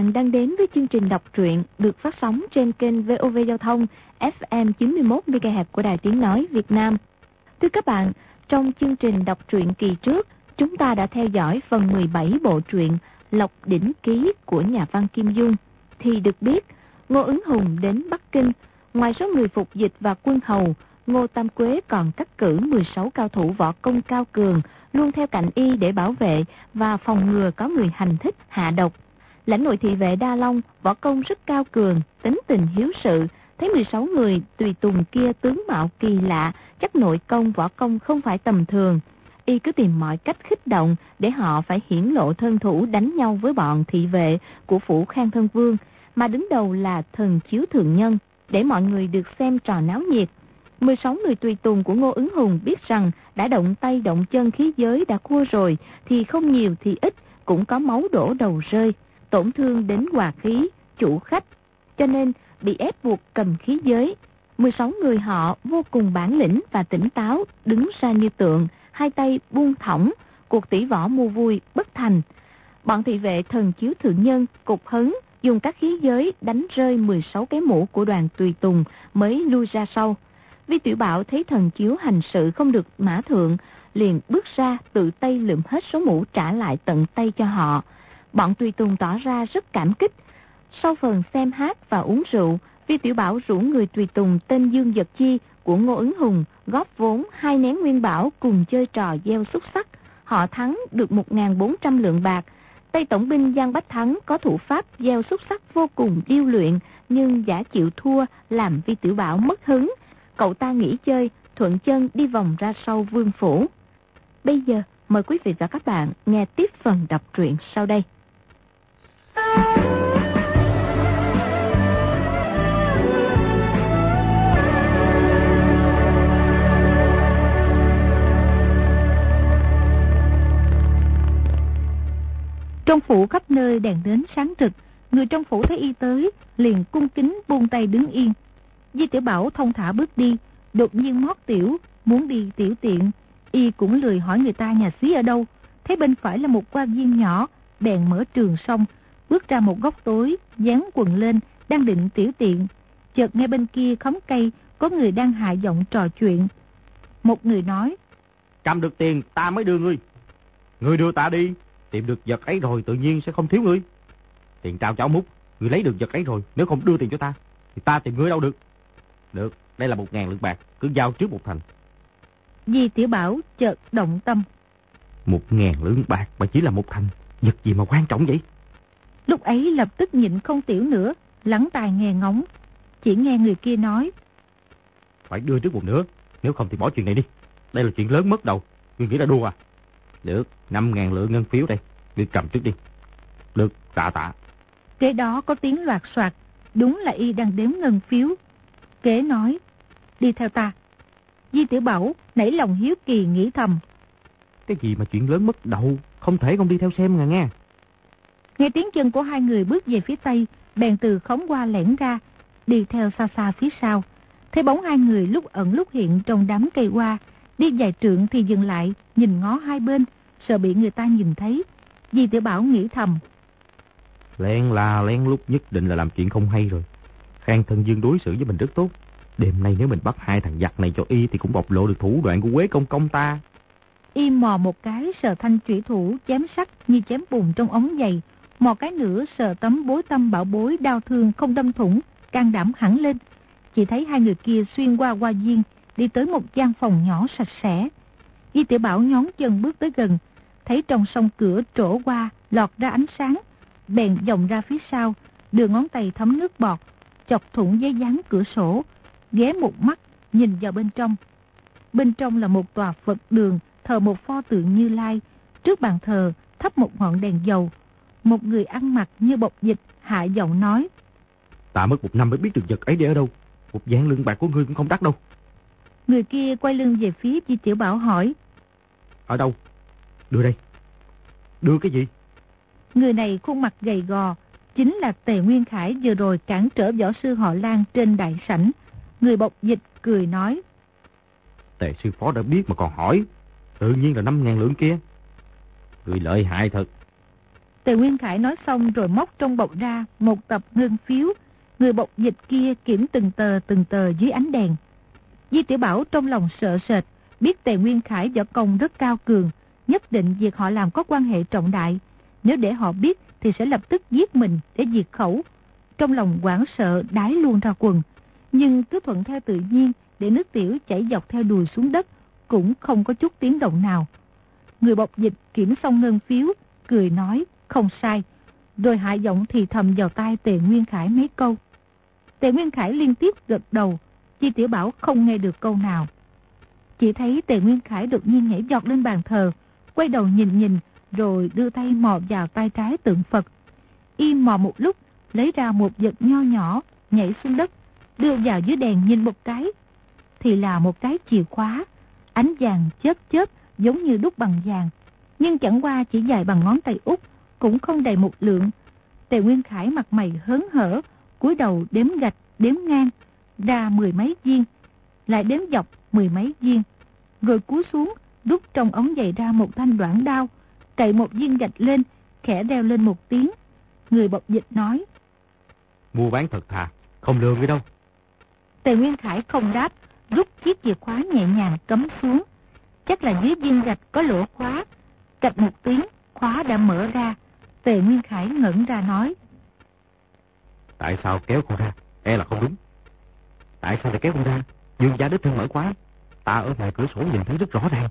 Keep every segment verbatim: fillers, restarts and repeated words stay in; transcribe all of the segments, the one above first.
bạn đang đến với chương trình đọc truyện được phát sóng trên kênh vê o vê Giao thông ép em chín mươi mốt mê ga héc của Đài Tiếng Nói Việt Nam. Thưa các bạn, trong chương trình đọc truyện kỳ trước, chúng ta đã theo dõi phần mười bảy bộ truyện Lộc Đỉnh Ký của nhà văn Kim Dung. Thì được biết, Ngô Ứng Hùng đến Bắc Kinh, ngoài số người phục dịch và quân hầu, Ngô Tam Quế còn cắt cử mười sáu cao thủ võ công cao cường, luôn theo cạnh y để bảo vệ và phòng ngừa có người hành thích hạ độc. Lãnh nội thị vệ Đa Long võ công rất cao cường, tính tình hiếu sự, thấy mười sáu người tùy tùng kia tướng mạo kỳ lạ, chắc nội công võ công không phải tầm thường. Y cứ tìm mọi cách khích động để họ phải hiển lộ thân thủ đánh nhau với bọn thị vệ của phủ Khang Thân Vương, mà đứng đầu là Thần Chiếu Thượng Nhân, để mọi người được xem trò náo nhiệt. mười sáu người tùy tùng của Ngô Ứng Hùng biết rằng đã động tay động chân khí giới đã cua rồi, thì không nhiều thì ít cũng có máu đổ đầu rơi, tổn thương đến hòa khí, chủ khách, cho nên bị ép buộc cầm khí giới. mười sáu người họ vô cùng bản lĩnh và tỉnh táo, đứng ra như tượng, hai tay buông thõng, cuộc tỷ võ mua vui bất thành. Bọn thị vệ Thần Chiếu Thượng Nhân cục hứng, dùng các khí giới đánh rơi mười sáu cái mũ của đoàn tùy tùng mới lui ra sau. Vi Tiểu Bảo thấy Thần Chiếu hành sự không được mã thượng, liền bước ra tự tay lượm hết số mũ trả lại tận tay cho họ. Bọn tùy tùng tỏ ra rất cảm kích. Sau phần xem hát và uống rượu, Vi Tiểu Bảo rủ người tùy tùng tên Dương Vật Chi của Ngô Ứng Hùng góp vốn hai nén nguyên bảo cùng chơi trò gieo xúc sắc. Họ thắng được một nghìn bốn trăm lượng bạc. Tây tổng binh Giang Bách Thắng có thủ pháp gieo xúc sắc vô cùng điêu luyện, nhưng giả chịu thua làm Vi Tiểu Bảo mất hứng. Cậu ta nghỉ chơi, thuận chân đi vòng ra sau vương phủ. Bây giờ mời quý vị và các bạn nghe tiếp phần đọc truyện sau đây. Trong phủ khắp nơi đèn nến sáng rực, người trong phủ thấy y tới, liền cung kính buông tay đứng yên. Di Tiểu Bảo thông thả bước đi, đột nhiên mót tiểu, muốn đi tiểu tiện. Y cũng lười hỏi người ta nhà xí ở đâu, thấy bên phải là một quan viên nhỏ, bèn mở trường xong, bước ra một góc tối, dán quần lên, đang định tiểu tiện. Chợt nghe bên kia khóm cây, có người đang hạ giọng trò chuyện. Một người nói: Cầm được tiền ta mới đưa ngươi. Ngươi đưa ta đi, tìm được vật ấy rồi tự nhiên sẽ không thiếu ngươi. Tiền trao cháu múc, ngươi lấy được vật ấy rồi, nếu không đưa tiền cho ta, thì ta tìm ngươi đâu được. Được, đây là một ngàn lượng bạc, cứ giao trước một thành. Di Tiểu Bảo chợt động tâm. Một ngàn lượng bạc mà chỉ là một thành, vật gì mà quan trọng vậy? Lúc ấy lập tức nhịn không tiểu nữa, lắng tai nghe ngóng. Chỉ nghe người kia nói: Phải đưa trước một nửa, nếu không thì bỏ chuyện này đi. Đây là chuyện lớn mất đầu, ngươi nghĩ là đùa à? Được, năm ngàn lượng ngân phiếu đây, ngươi cầm trước đi. Được, tạ tạ. Kế đó có tiếng loạt soạt, đúng là y đang đếm ngân phiếu. Kế nói: Đi theo ta. Di Tiểu Bảo nảy lòng hiếu kỳ nghĩ thầm: Cái gì mà chuyện lớn mất đầu, không thể không đi theo xem ngà nghe. Nghe tiếng chân của hai người bước về phía tây, bèn từ khóm qua lẻn ra, đi theo xa xa phía sau. Thấy bóng hai người lúc ẩn lúc hiện trong đám cây hoa, đi vài trượng thì dừng lại, nhìn ngó hai bên, sợ bị người ta nhìn thấy. Di Tiểu Bảo nghĩ thầm: Lén là lén lúc nhất định là làm chuyện không hay rồi. Khang Thân Dương đối xử với mình rất tốt. Đêm nay nếu mình bắt hai thằng giặc này cho y thì cũng bộc lộ được thủ đoạn của Quế Công Công ta. Y mò một cái sờ thanh chủy thủ chém sắt như chém bùn trong ống giày, mò cái nữa sờ tấm bối tâm bảo bối đau thương không đâm thủng, can đảm hẳn lên. Chỉ thấy hai người kia xuyên qua hoa viên, đi tới một gian phòng nhỏ sạch sẽ. Di Tiểu Bảo nhón chân bước tới gần, thấy trong song cửa trổ qua lọt ra ánh sáng, bèn vòng ra phía sau, đưa ngón tay thấm nước bọt, chọc thủng giấy dán cửa sổ, ghé một mắt nhìn vào bên trong. Bên trong là một tòa Phật đường, thờ một pho tượng Như Lai, trước bàn thờ thắp một ngọn đèn dầu. Một người ăn mặc như bộc dịch hạ giọng nói: Ta mất một năm mới biết được vật ấy để ở đâu, một vạn lượng bạc của ngươi cũng không đắt đâu. Người kia quay lưng về phía Di Tiểu Bảo hỏi: Ở đâu? Đưa đây. Đưa cái gì? Người này khuôn mặt gầy gò, chính là Tề Nguyên Khải vừa rồi cản trở võ sư họ Lan trên đại sảnh. Người bộc dịch cười nói: Tề sư phó đã biết mà còn hỏi, tự nhiên là năm ngàn lượng kia. Người lợi hại thật. Tề Nguyên Khải nói xong rồi móc trong bọc ra một tập ngân phiếu. Người bọc dịch kia kiểm từng tờ từng tờ dưới ánh đèn. Di Tiểu Bảo trong lòng sợ sệt, biết Tề Nguyên Khải võ công rất cao cường, nhất định việc họ làm có quan hệ trọng đại. Nếu để họ biết thì sẽ lập tức giết mình để diệt khẩu. Trong lòng hoảng sợ đái luôn ra quần, nhưng cứ thuận theo tự nhiên để nước tiểu chảy dọc theo đùi xuống đất, cũng không có chút tiếng động nào. Người bọc dịch kiểm xong ngân phiếu, cười nói không sai, rồi hạ giọng thì thầm vào tai Tề Nguyên Khải mấy câu. Tề Nguyên Khải liên tiếp gật đầu, Di Tiểu Bảo không nghe được câu nào. Chỉ thấy Tề Nguyên Khải đột nhiên nhảy giọt lên bàn thờ, quay đầu nhìn nhìn, rồi đưa tay mò vào tay trái tượng Phật. Y mò một lúc, lấy ra một vật nho nhỏ, nhảy xuống đất, đưa vào dưới đèn nhìn một cái. Thì là một cái chìa khóa, ánh vàng chớp chớp giống như đúc bằng vàng, nhưng chẳng qua chỉ dài bằng ngón tay út, cũng không đầy một lượng. Tề Nguyên Khải mặt mày hớn hở, cúi đầu đếm gạch, đếm ngang, ra mười mấy viên, lại đếm dọc mười mấy viên, rồi cúi xuống, rút trong ống giày ra một thanh đoạn đao, cậy một viên gạch lên, khẽ đeo lên một tiếng. Người bọc dịch nói: mua bán thật thà, không lừa người đâu. Tề Nguyên Khải không đáp, rút chiếc chìa khóa nhẹ nhàng cắm xuống. Chắc là dưới viên gạch có lỗ khóa. Cạch một tiếng, khóa đã mở ra. Tề Nguyên Khải ngẩn ra nói: tại sao kéo con ra? E là không đúng. Tại sao lại kéo con ra? Dương gia đích thân mở khóa, ta ở ngoài cửa sổ nhìn thấy rất rõ ràng.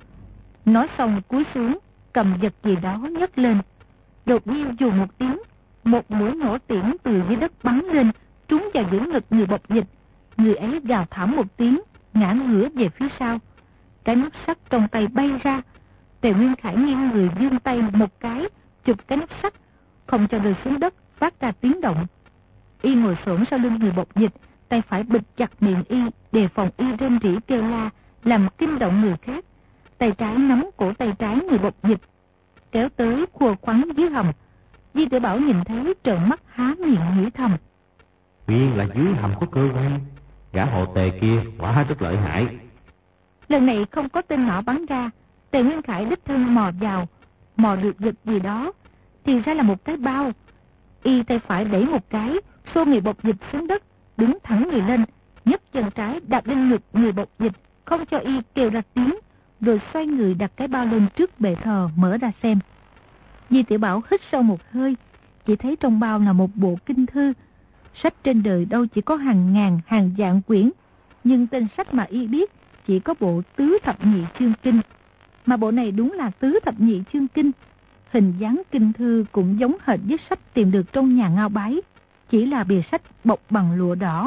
Nói xong cúi xuống, cầm vật gì đó nhấc lên. Đột nhiên dù một tiếng, một mũi nổ tiễn từ dưới đất bắn lên, trúng vào giữa ngực người bọc dịch. Người ấy gào thảm một tiếng, ngã ngửa về phía sau. Cái nút sắt trong tay bay ra. Tề Nguyên Khải nghiêng người vươn tay một cái, chụp cái nút sắt, không cho rơi xuống đất, phát ra tiếng động. Y ngồi xổm sau lưng người bọc dịch, tay phải bịt chặt miệng y, đề phòng y rên rỉ kêu la, làm kinh động người khác. Tay trái nắm cổ tay trái người bọc dịch, kéo tới khua khoắn dưới hầm. Di Tiểu Bảo nhìn thấy trợn mắt há miệng nghĩ thầm: nguyên là dưới hầm có cơ quan, gã hộ Tề kia quả rất lợi hại. Lần này không có tên nỏ bắn ra. Tề Nguyên Khải đích thân mò vào, mò được vật gì đó, thì ra là một cái bao. Y tay phải đẩy một cái, xô người bọc dịch xuống đất, đứng thẳng người lên, nhấc chân trái đạp lên ngực người bọc dịch, không cho y kêu ra tiếng, rồi xoay người đặt cái bao lên trước bệ thờ mở ra xem. Di Tiểu Bảo hít sâu một hơi, chỉ thấy trong bao là một bộ kinh thư. Sách trên đời đâu chỉ có hàng ngàn hàng vạn quyển, nhưng tên sách mà y biết chỉ có bộ Tứ Thập Nhị Chương Kinh. Mà bộ này đúng là Tứ Thập Nhị Chương Kinh. Hình dáng kinh thư cũng giống hệt với sách tìm được trong nhà Ngao Bái, chỉ là bìa sách bọc bằng lụa đỏ.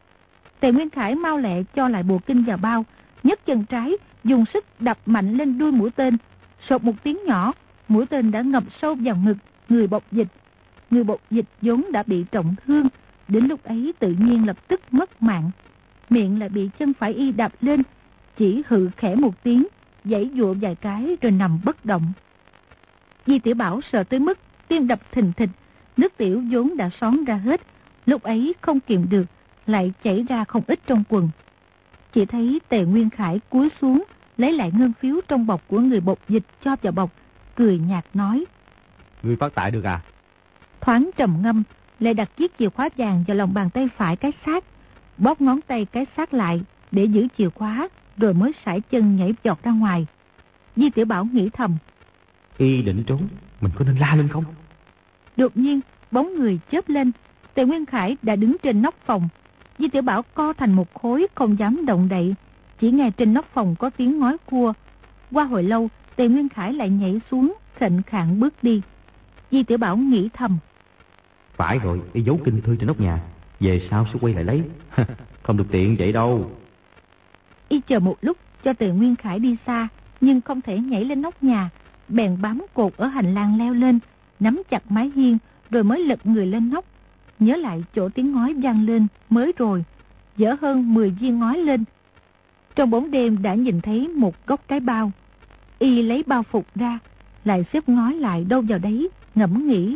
Tề Nguyên Khải mau lẹ cho lại bộ kinh vào bao, nhấc chân trái, dùng sức đập mạnh lên đuôi mũi tên. Sột một tiếng nhỏ, mũi tên đã ngập sâu vào ngực người bọc dịch. Người bọc dịch vốn đã bị trọng thương, đến lúc ấy tự nhiên lập tức mất mạng. Miệng lại bị chân phải y đạp lên, chỉ hự khẽ một tiếng, giãy giụa vài cái rồi nằm bất động. Di Tiểu Bảo sợ tới mức tim đập thình thịch, nước tiểu vốn đã xón ra hết, lúc ấy không kiềm được, lại chảy ra không ít trong quần. Chỉ thấy Tề Nguyên Khải cúi xuống, lấy lại ngân phiếu trong bọc của người bọc dịch cho vào bọc, cười nhạt nói: Ngươi phát tài được à? Thoáng trầm ngâm, lại đặt chiếc chìa khóa vàng vào lòng bàn tay phải cái xác, bóp ngón tay cái xác lại để giữ chìa khóa, rồi mới sải chân nhảy giọt ra ngoài. Di Tiểu Bảo nghĩ thầm: Y định trốn, mình có nên la lên không? Đột nhiên, bóng người chớp lên, Tề Nguyên Khải đã đứng trên nóc phòng. Di Tiểu Bảo co thành một khối không dám động đậy, chỉ nghe trên nóc phòng có tiếng ngói cua. Qua hồi lâu, Tề Nguyên Khải lại nhảy xuống, khệnh khạng bước đi. Di Tiểu Bảo nghĩ thầm: Phải rồi, y giấu kinh thư trên nóc nhà, về sau sẽ quay lại lấy. Không được tiện vậy đâu. Y chờ một lúc cho Tề Nguyên Khải đi xa, nhưng không thể nhảy lên nóc nhà, bèn bám cột ở hành lang leo lên, nắm chặt mái hiên, rồi mới lật người lên nóc. Nhớ lại chỗ tiếng ngói vang lên mới rồi, dở hơn mười viên ngói lên. Trong bóng đêm đã nhìn thấy một góc cái bao. Y lấy bao phục ra, lại xếp ngói lại đâu vào đấy, ngẫm nghĩ: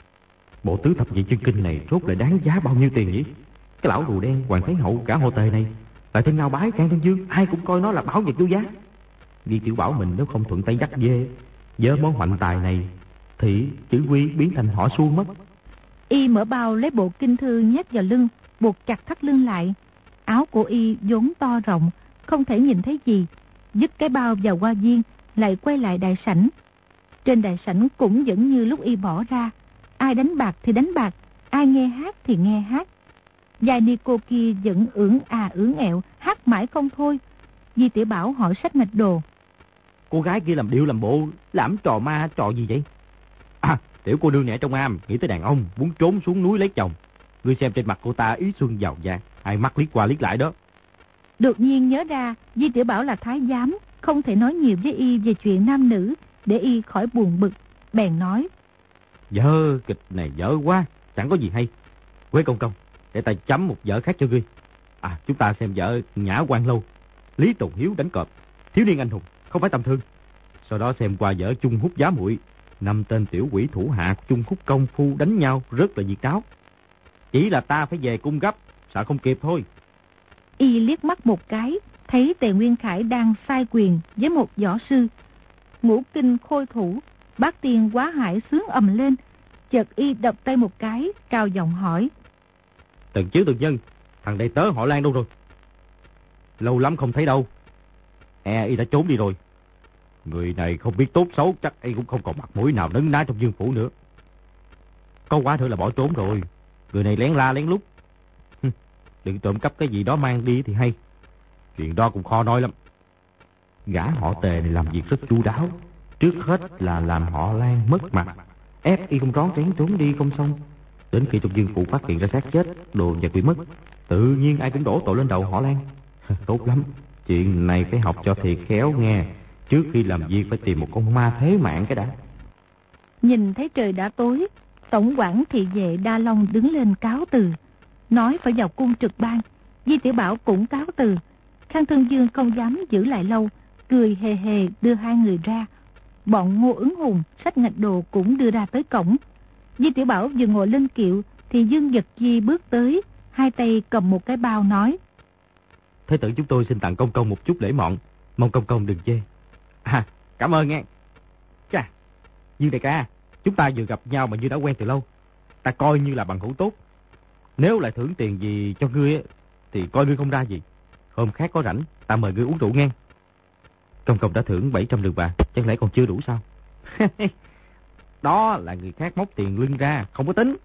Bộ Tứ Thập Nhị Chương Kinh này rốt lại đáng giá bao nhiêu tiền nhỉ? Cái lão rùa đen, Hoàng Thái Hậu, cả hộ Tề này, tại trên Ngao Bái, Can Thân Dương, ai cũng coi nó là bảo vật vô giá. Di Tiểu Bảo mình nếu không thuận tay dắt dê, vớ món hoạnh tài này, thì chữ quy biến thành họ suông mất. Y mở bao lấy bộ kinh thư nhét vào lưng, buộc chặt thắt lưng lại. Áo của Y vốn to rộng, không thể nhìn thấy gì. Dứt cái bao vào hoa viên, lại quay lại đại sảnh. Trên đại sảnh cũng vẫn như lúc Y bỏ ra. Ai đánh bạc thì đánh bạc, ai nghe hát thì nghe hát. Giai ni cô kia vẫn ưỡng à ưỡng ẹo, hát mãi không thôi. Di Tiểu Bảo hỏi Sách Ngạch Đồ: Cô gái kia làm điệu làm bộ, làm trò ma trò gì vậy? À, tiểu cô nương nè trong am, nghĩ tới đàn ông, muốn trốn xuống núi lấy chồng. Ngươi xem trên mặt cô ta ý xuân giàu dạt, hai mắt liếc qua liếc lại đó. Đột nhiên nhớ ra Di Tiểu Bảo là thái giám, không thể nói nhiều với Y về chuyện nam nữ, để Y khỏi buồn bực. Bèn nói: Dở, kịch này dở quá, chẳng có gì hay. Quế công công, để ta chấm một vở khác cho ngươi. À, chúng ta xem vở Nhã Quan Lâu, Lý Tùng Hiếu đánh cọp, thiếu niên anh hùng, không phải tầm thường. Sau đó xem qua vở Chung Húc Giá Muội, năm tên tiểu quỷ thủ hạ Chung Húc công phu đánh nhau rất là nhiệt náo. Chỉ là ta phải về cung gấp, sợ không kịp thôi. Y liếc mắt một cái, thấy Tề Nguyên Khải đang sai quyền với một võ sư. Ngũ kinh khôi thủ, bát tiên quá hải sướng ầm lên. Chợt Y đập tay một cái, cao giọng hỏi: Tần Chiếu Tần Nhân, thằng đầy tớ họ Lan đâu rồi? Lâu lắm không thấy đâu. E Y đã trốn đi rồi. Người này không biết tốt xấu, chắc Y cũng không còn mặt mũi nào nấn ná trong Dương phủ nữa. Có quá thử là bỏ trốn rồi. Người này lén la lén lút. Đừng trộm cắp cái gì đó mang đi thì hay. Chuyện đó cũng khó nói lắm. Gã họ Tề này làm việc rất chu đáo. Trước hết là làm họ Lan mất mặt, ép Y không rón rén trốn đi không xong. Đến khi trong Dương phủ phát hiện ra xác chết, đồ vật bị mất, tự nhiên ai cũng đổ tội lên đầu họ Lan. Tốt lắm, chuyện này phải học cho thiệt khéo nghe. Trước khi làm việc phải tìm một con ma thế mạng cái đã. Nhìn thấy trời đã tối, tổng quản thị vệ Đa Long đứng lên cáo từ, nói phải vào cung trực ban. Di Tiểu Bảo cũng cáo từ. Khang Thân Dương không dám giữ lại lâu, cười hề hề đưa hai người ra. Bọn Ngô Ứng Hùng, Sách Ngạch Đồ cũng đưa ra tới cổng. Di Tiểu Bảo vừa ngồi lên kiệu thì Dương Vật Di bước tới, hai tay cầm một cái bao nói: Thế tử chúng tôi xin tặng công công một chút lễ mọn, mong công công đừng chê. À, cảm ơn nghe. Chà, Dương đại ca, chúng ta vừa gặp nhau mà như đã quen từ lâu. Ta coi như là bằng hữu tốt. Nếu lại thưởng tiền gì cho ngươi thì coi ngươi không ra gì. Hôm khác có rảnh, ta mời ngươi uống rượu nghe. Công công đã thưởng bảy trăm lượng bạc, chẳng lẽ còn chưa đủ sao? Đó là người khác móc tiền lưng ra, không có tính.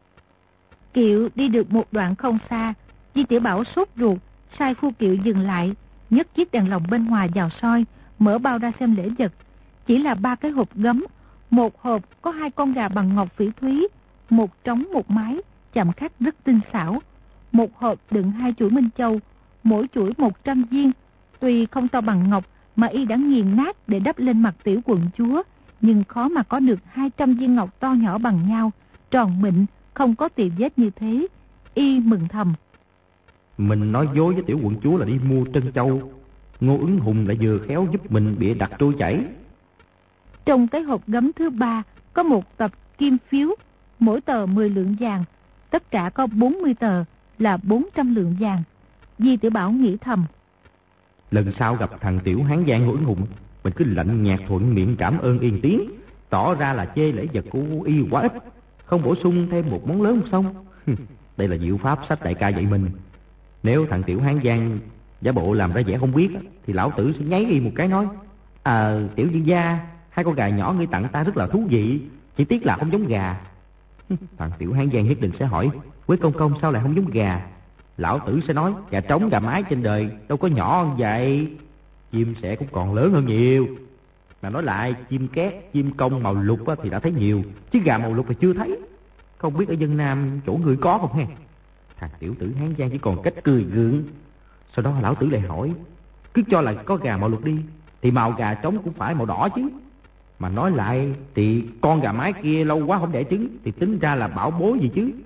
Kiệu đi được một đoạn không xa, Di Tiểu Bảo sốt ruột, sai phu kiệu dừng lại, nhấc chiếc đèn lồng bên ngoài vào soi, mở bao ra xem lễ vật. Chỉ là ba cái hộp gấm, một hộp có hai con gà bằng ngọc phỉ thúy, một trống một mái, chạm khắc rất tinh xảo. Một hộp đựng hai chuỗi minh châu, mỗi chuỗi một trăm viên. Tuy không to bằng ngọc mà Y đã nghiền nát để đắp lên mặt tiểu quận chúa, nhưng khó mà có được hai trăm viên ngọc to nhỏ bằng nhau, tròn mịn, không có tì vết như thế. Y mừng thầm: Mình nói dối với tiểu quận chúa là đi mua trân châu, Ngô Ứng Hùng lại vừa khéo giúp mình bịa đặt trôi chảy. Trong cái hộp gấm thứ ba có một tập kim phiếu, mỗi tờ mười lượng vàng, tất cả có bốn mươi tờ, là bốn trăm lượng vàng. Di Tiểu Bảo nghĩ thầm: Lần sau gặp thằng tiểu hán giang Ngô Ứng Hùng, mình cứ lạnh nhạt thuận miệng cảm ơn yên tiếng, tỏ ra là chê lễ vật của Y quá ít, không bổ sung thêm một món lớn xong. Đây là diệu pháp sách đại ca dạy mình. Nếu thằng tiểu hán giang giả bộ làm ra vẻ không biết, thì lão tử sẽ nháy Y một cái nói: À, tiểu dương gia, hai con gà nhỏ ngươi tặng ta rất là thú vị, chỉ tiếc là không giống gà. Thằng tiểu hán giang nhất định sẽ hỏi: Quế công công sao lại không giống gà? Lão tử sẽ nói: Gà trống gà mái trên đời đâu có nhỏ như vậy, chim sẻ cũng còn lớn hơn nhiều. Mà nói lại, chim két, chim công màu lục thì đã thấy nhiều, chứ gà màu lục thì chưa thấy. Không biết ở dân Nam chỗ người có không ha? Thằng tiểu tử hán giang chỉ còn cách cười gượng. Sau đó lão tử lại hỏi: Cứ cho là có gà màu lục đi, thì màu gà trống cũng phải màu đỏ chứ. Mà nói lại thì con gà mái kia lâu quá không đẻ trứng, thì tính ra là bảo bối gì chứ.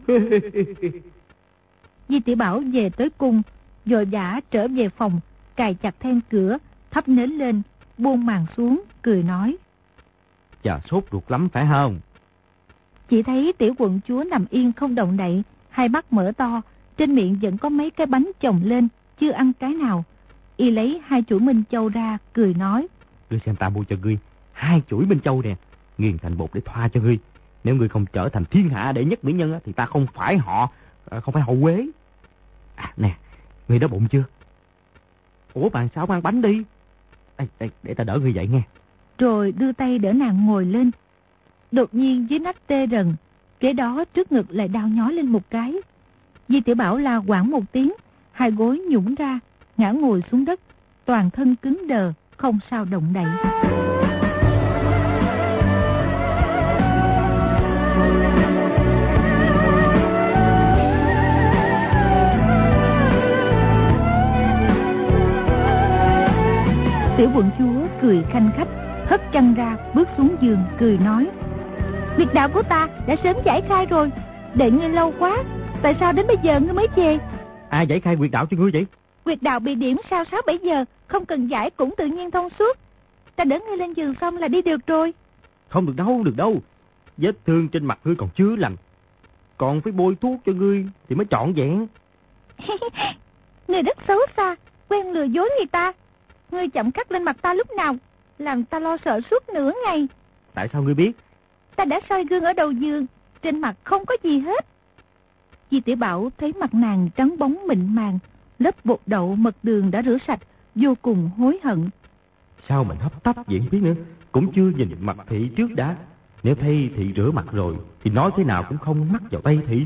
Di Tiểu Bảo về tới cung, vội vã trở về phòng, cài chặt then cửa, thắp nến lên, buông màn xuống, cười nói: Chà, sốt ruột lắm phải không? Chỉ thấy tiểu quận chúa nằm yên không động đậy, hai mắt mở to, trên miệng vẫn có mấy cái bánh chồng lên, chưa ăn cái nào. Y lấy hai chuỗi minh châu ra, cười nói: Ngươi xem ta mua cho ngươi hai chuỗi minh châu nè, nghiền thành bột để thoa cho ngươi. Nếu ngươi không trở thành thiên hạ đệ nhất mỹ nhân thì ta không phải họ, không phải họ Quế. À nè, ngươi đói bụng chưa? Ủa bạn sao không ăn bánh đi? Đây, đây, để ta đỡ ngươi dậy nghe. Rồi đưa tay đỡ nàng ngồi lên. Đột nhiên dưới nách tê rần, kế đó trước ngực lại đau nhói lên một cái. Di Tiểu Bảo la quảng một tiếng, hai gối nhũn ra, ngã ngồi xuống đất, toàn thân cứng đờ, không sao động đậy. Tiểu quận chúa cười khanh khách, hất chăn ra, bước xuống giường, cười nói: Việc đạo của ta đã sớm giải khai rồi, đợi ngươi lâu quá, tại sao đến bây giờ ngươi mới về? Ai giải khai quyệt đạo cho ngươi vậy? Quyệt đạo bị điểm sao sáu bảy giờ, không cần giải cũng tự nhiên thông suốt. Ta đỡ ngươi lên giường xong là đi được rồi. Không được đâu, được đâu. Vết thương trên mặt ngươi còn chưa lành, còn phải bôi thuốc cho ngươi thì mới trọn vẹn. Ngươi rất xấu xa, quen lừa dối người ta. Ngươi chậm cắt lên mặt ta lúc nào, làm ta lo sợ suốt nửa ngày. Tại sao ngươi biết? Ta đã soi gương ở đầu giường, trên mặt không có gì hết. Di Tiểu Bảo thấy mặt nàng trắng bóng mịn màng, lớp bột đậu mật đường đã rửa sạch, vô cùng hối hận. Sao mình hấp tấp diễn biết nữa, cũng chưa nhìn mặt thị trước đã. Nếu Tây Thị rửa mặt rồi thì nói thế nào cũng không mắc vào Tây Thị.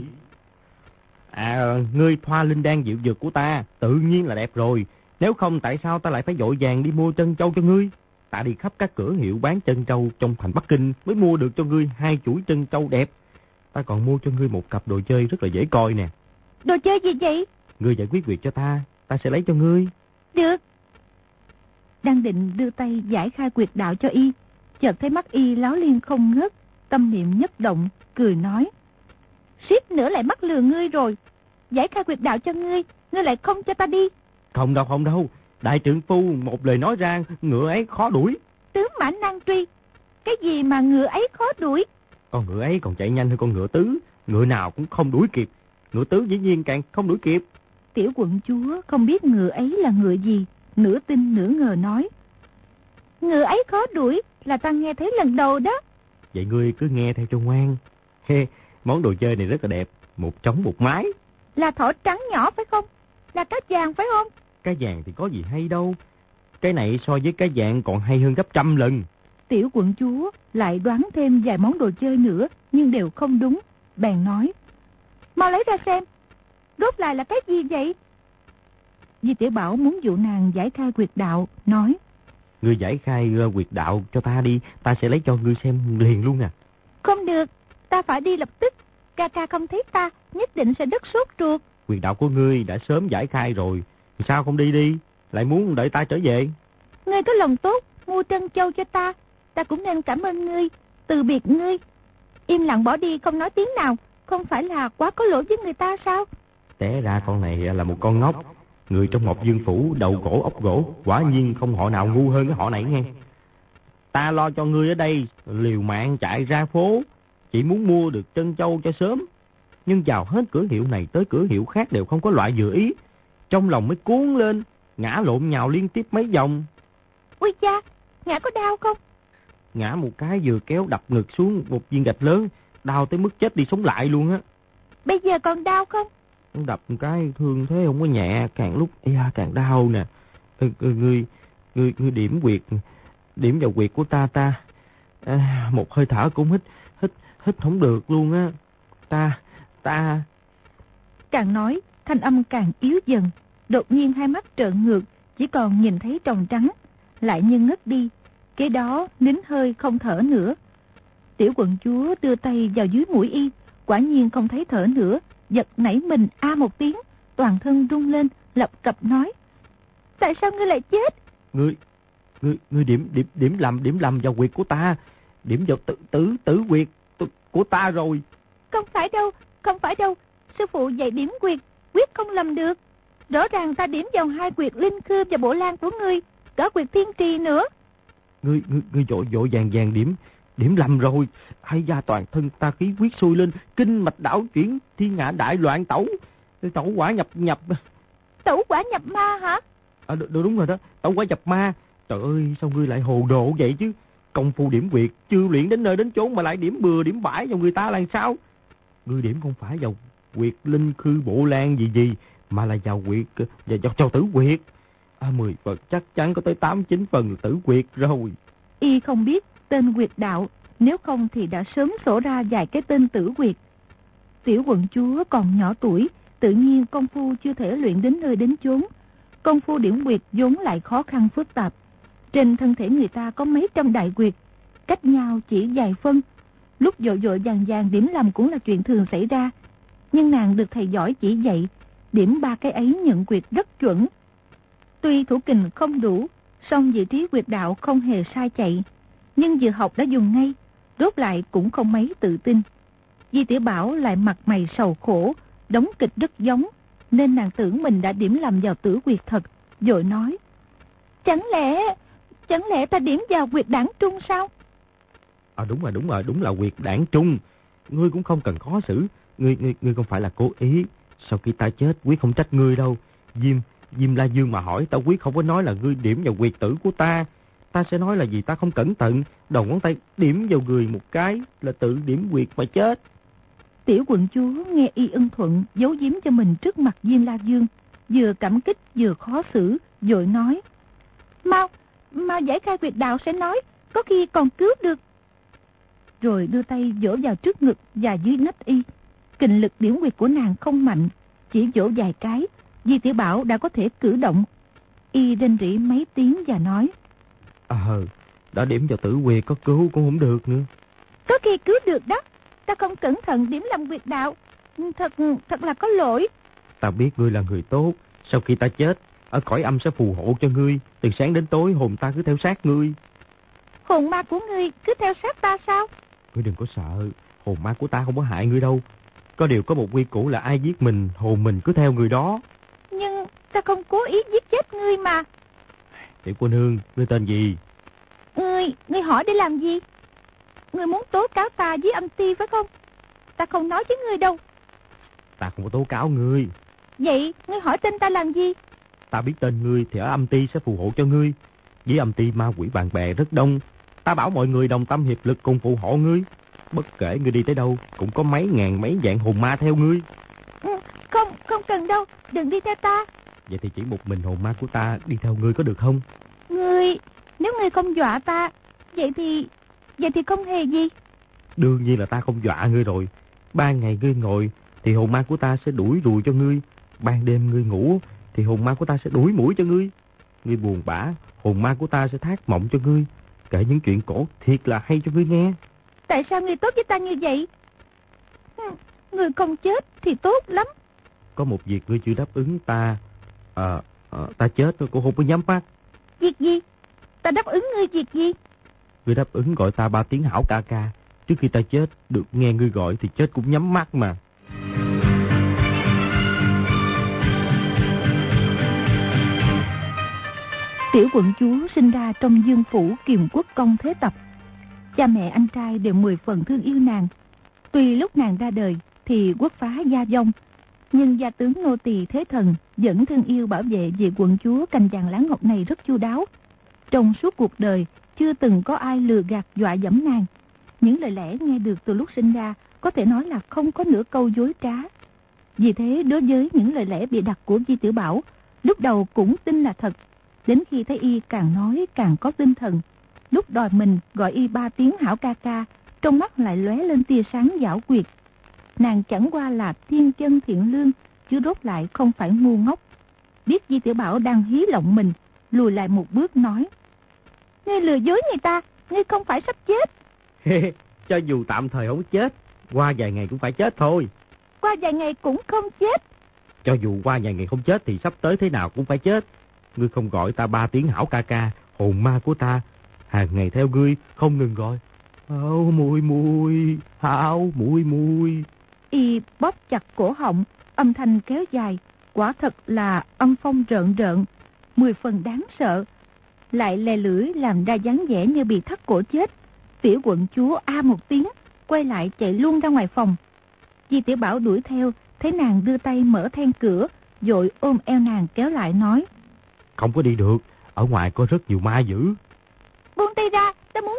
À, ngươi thoa linh đan dịu dược của ta tự nhiên là đẹp rồi. Nếu không tại sao ta lại phải vội vàng đi mua trân châu cho ngươi? Ta đi khắp các cửa hiệu bán trân châu trong thành Bắc Kinh mới mua được cho ngươi hai chuỗi trân châu đẹp. Ta còn mua cho ngươi một cặp đồ chơi rất là dễ coi nè. Đồ chơi gì vậy? Ngươi giải quyết việc cho ta, ta sẽ lấy cho ngươi. Được. Đang định đưa tay giải khai quyệt đạo cho y, chợt thấy mắt y láo liên không ngớt, tâm niệm nhất động, cười nói: Suýt nữa lại mắc lừa ngươi rồi. Giải khai quyệt đạo cho ngươi, ngươi lại không cho ta đi. Không đâu, không đâu. Đại trượng phu một lời nói ra, ngựa ấy khó đuổi. Tứ mã nan truy. Cái gì mà ngựa ấy khó đuổi? Con ngựa ấy còn chạy nhanh hơn con ngựa tứ. Ngựa nào cũng không đuổi kịp. Ngựa tứ dĩ nhiên càng không đuổi kịp. Tiểu quận chúa không biết ngựa ấy là ngựa gì, nửa tin nửa ngờ nói: Ngựa ấy khó đuổi là ta nghe thấy lần đầu đó. Vậy ngươi cứ nghe theo cho ngoan. He, món đồ chơi này rất là đẹp. Một trống một mái. Là thỏ trắng nhỏ phải không? Là cá vàng phải không? Cá vàng thì có gì hay đâu. Cái này so với cá vàng còn hay hơn gấp trăm lần. Tiểu quận chúa lại đoán thêm vài món đồ chơi nữa, nhưng đều không đúng. Bèn nói: Mau lấy ra xem. Rốt lại là cái gì vậy? Di Tiểu Bảo muốn dụ nàng giải khai quyệt đạo, nói: Ngươi giải khai uh, quyệt đạo cho ta đi, ta sẽ lấy cho ngươi xem liền luôn à. Không được, ta phải đi lập tức. Ca ca không thấy ta, nhất định sẽ rất sốt ruột. Quyệt đạo của ngươi đã sớm giải khai rồi, sao không đi đi, lại muốn đợi ta trở về? Ngươi có lòng tốt, mua trân châu cho ta, ta cũng nên cảm ơn ngươi, từ biệt ngươi. Im lặng bỏ đi không nói tiếng nào, không phải là quá có lỗi với người ta sao? Té ra con này là một con ngốc. Người trong Ngọc Dương Phủ đầu gỗ ốc gỗ, quả nhiên không họ nào ngu hơn cái họ này nghe. Ta lo cho ngươi ở đây, liều mạng chạy ra phố, chỉ muốn mua được trân châu cho sớm. Nhưng vào hết cửa hiệu này tới cửa hiệu khác đều không có loại vừa ý. Trong lòng mới cuốn lên, ngã lộn nhào liên tiếp mấy vòng. Ui cha, ngã có đau không? Ngã một cái vừa kéo đập ngực xuống một viên gạch lớn, đau tới mức chết đi sống lại luôn á. Bây giờ còn đau không? Đập một cái thương thế không có nhẹ, càng lúc da càng đau nè. Ngươi, ngươi, ngươi, ngươi điểm quyệt, điểm vào quyệt của ta ta. À, một hơi thở cũng hít, hít, hít không được luôn á. Ta, ta... Càng nói, thanh âm càng yếu dần. Đột nhiên hai mắt trợn ngược, chỉ còn nhìn thấy tròng trắng. Lại như ngất đi. Kế đó nín hơi không thở nữa. Tiểu quận chúa đưa tay vào dưới mũi y, quả nhiên không thấy thở nữa. Giật nảy mình a một tiếng, toàn thân rung lên, lập cập nói: Tại sao ngươi lại chết? Ngươi, ngươi, ngươi điểm, điểm, điểm lầm, điểm lầm vào quyệt của ta. Điểm vào tử, tử, tử quyệt của ta rồi. Không phải đâu, không phải đâu. Sư phụ dạy điểm quyệt, quyết không lầm được. Rõ ràng ta điểm vào hai quyệt linh khư và bộ lan của ngươi, cả quyệt thiên trì nữa. Ngươi, ngươi, ngươi vội vội vàng vàng điểm, điểm lầm rồi. Hay da toàn thân ta khí huyết sôi lên, kinh mạch đảo chuyển, thiên ngã đại loạn tẩu. Tẩu quả nhập nhập. Tẩu quả nhập ma hả? À, đúng rồi đó, tẩu quả nhập ma. Trời ơi, sao ngươi lại hồ đồ vậy chứ? công phu điểm quyệt, chưa luyện đến nơi đến chốn mà lại điểm bừa điểm bãi vào người ta là sao? Ngươi điểm không phải vào quyệt linh khư bộ lan gì gì, mà là vào quyệt, vào, vào, vào tử quyệt. À, mười phần chắc chắn có tới tám chín phần tử quyệt rồi. Y không biết tên quyệt đạo, nếu không thì đã sớm sổ ra vài cái tên tử quyệt. Tiểu quận chúa còn nhỏ tuổi, tự nhiên công phu chưa thể luyện đến nơi đến chốn. Công phu điểm quyệt vốn lại khó khăn phức tạp. Trên thân thể người ta có mấy trăm đại quyệt, cách nhau chỉ vài phân. Lúc vội vội vàng vàng điểm lầm cũng là chuyện thường xảy ra. Nhưng nàng được thầy giỏi chỉ dạy, điểm ba cái ấy nhận quyệt rất chuẩn. Tuy thủ kình không đủ, song vị trí quyệt đạo không hề sai chạy. Nhưng vừa học đã dùng ngay, rốt lại cũng không mấy tự tin. Di Tiểu Bảo lại mặt mày sầu khổ, đóng kịch rất giống, nên nàng tưởng mình đã điểm lầm vào tử quyệt thật, rồi nói: Chẳng lẽ, chẳng lẽ ta điểm vào quyệt đảng trung sao? À đúng rồi, đúng rồi, đúng là quyệt đảng trung. Ngươi cũng không cần khó xử, ngươi, ngươi, ngươi không phải là cố ý. Sau khi ta chết, quyết không trách ngươi đâu. Diêm, Diêm La Dương mà hỏi, ta quyết không có nói là ngươi điểm vào quyệt tử của ta. Ta sẽ nói là vì ta không cẩn thận, đầu ngón tay điểm vào người một cái là tự điểm quyệt mà chết. Tiểu quận chúa nghe y ưng thuận, giấu giếm cho mình trước mặt Diêm La Dương, vừa cảm kích vừa khó xử, vội nói: Mau, mau giải khai quyệt đạo sẽ nói, có khi còn cứu được. Rồi đưa tay vỗ vào trước ngực và dưới nách y. Kình lực điểm quyệt của nàng không mạnh, chỉ vỗ vài cái, Di Tiểu Bảo đã có thể cử động. Y rên rỉ mấy tiếng và nói: Ờ, à, đã điểm vào tử quyệt có cứu cũng không được nữa. Có khi cứu được đó, ta không cẩn thận điểm lầm quyệt đạo, thật thật là có lỗi. Ta biết ngươi là người tốt, sau khi ta chết, ở cõi âm sẽ phù hộ cho ngươi, từ sáng đến tối hồn ta cứ theo sát ngươi. Hồn ma của ngươi cứ theo sát ta sao? Ngươi đừng có sợ, hồn ma của ta không có hại ngươi đâu. Có điều có một quy củ là ai giết mình, hồn mình cứ theo người đó. Nhưng ta không cố ý giết chết ngươi mà. Tiểu cô nương, ngươi tên gì? Ngươi, ngươi hỏi để làm gì? Ngươi muốn tố cáo ta với âm ti phải không? Ta không nói với ngươi đâu. Ta không có tố cáo ngươi. Vậy ngươi hỏi tên ta làm gì? Ta biết tên ngươi thì ở âm ti sẽ phù hộ cho ngươi. Với âm ti ma quỷ bạn bè rất đông. Ta bảo mọi người đồng tâm hiệp lực cùng phù hộ ngươi. Bất kể ngươi đi tới đâu, cũng có mấy ngàn mấy vạn hồn ma theo ngươi. Ừ, không, không cần đâu, đừng đi theo ta. Vậy thì chỉ một mình hồn ma của ta đi theo ngươi có được không? Ngươi, nếu ngươi không dọa ta, vậy thì, vậy thì không hề gì. Đương nhiên là ta không dọa ngươi rồi. Ban ngày ngươi ngồi thì hồn ma của ta sẽ đuổi ruồi cho ngươi. Ban đêm ngươi ngủ thì hồn ma của ta sẽ đuổi mũi cho ngươi. Ngươi buồn bã, hồn ma của ta sẽ thác mộng cho ngươi, kể những chuyện cổ thiệt là hay cho ngươi nghe. Tại sao ngươi tốt với ta như vậy? Ngươi không chết thì tốt lắm. Có một việc ngươi chưa đáp ứng ta. À, à, ta chết tôi cũng không có nhắm mắt. Việc gì? Ta đáp ứng ngươi việc gì? Ngươi đáp ứng gọi ta ba tiếng hảo ca ca. Trước khi ta chết, được nghe ngươi gọi thì chết cũng nhắm mắt mà. Tiểu quận chúa sinh ra trong Dương phủ Kiềm Quốc công Thế Tập. Cha mẹ anh trai đều mười phần thương yêu nàng. Tuy lúc nàng ra đời thì quốc phá gia vong, nhưng gia tướng nô tỳ Thế Thần vẫn thương yêu bảo vệ vị quận chúa cành vàng lá ngọc này rất chu đáo. Trong suốt cuộc đời chưa từng có ai lừa gạt dọa dẫm nàng. Những lời lẽ nghe được từ lúc sinh ra có thể nói là không có nửa câu dối trá. Vì thế đối với những lời lẽ bịa đặt của Di Tiểu Bảo, lúc đầu cũng tin là thật. Đến khi thấy y càng nói càng có tinh thần, lúc đòi mình gọi y ba tiếng hảo ca ca, trong mắt lại lóe lên tia sáng giảo quyệt. Nàng chẳng qua là thiên chân thiện lương, chứ rốt lại không phải ngu ngốc. Biết Di Tiểu Bảo đang hí lộng mình, lùi lại một bước nói: Ngươi lừa dối người ta, ngươi không phải sắp chết. Cho dù tạm thời không chết, qua vài ngày cũng phải chết thôi. Qua vài ngày cũng không chết. Cho dù qua vài ngày không chết thì sắp tới thế nào cũng phải chết. Ngươi không gọi ta ba tiếng hảo ca ca, hồn ma của ta hàng ngày theo ngươi không ngừng gọi hảo mùi mùi, hảo mùi mùi. Y bóp chặt cổ họng, âm thanh kéo dài, quả thật là âm phong rợn rợn, mười phần đáng sợ. Lại lè lưỡi làm ra dáng vẻ như bị thắt cổ chết. Tiểu quận chúa a một tiếng, quay lại chạy luôn ra ngoài phòng. Di Tiểu Bảo đuổi theo, thấy nàng đưa tay mở then cửa, vội ôm eo nàng kéo lại nói: Không có đi được, ở ngoài có rất nhiều ma dữ. Buông tay ra, ta muốn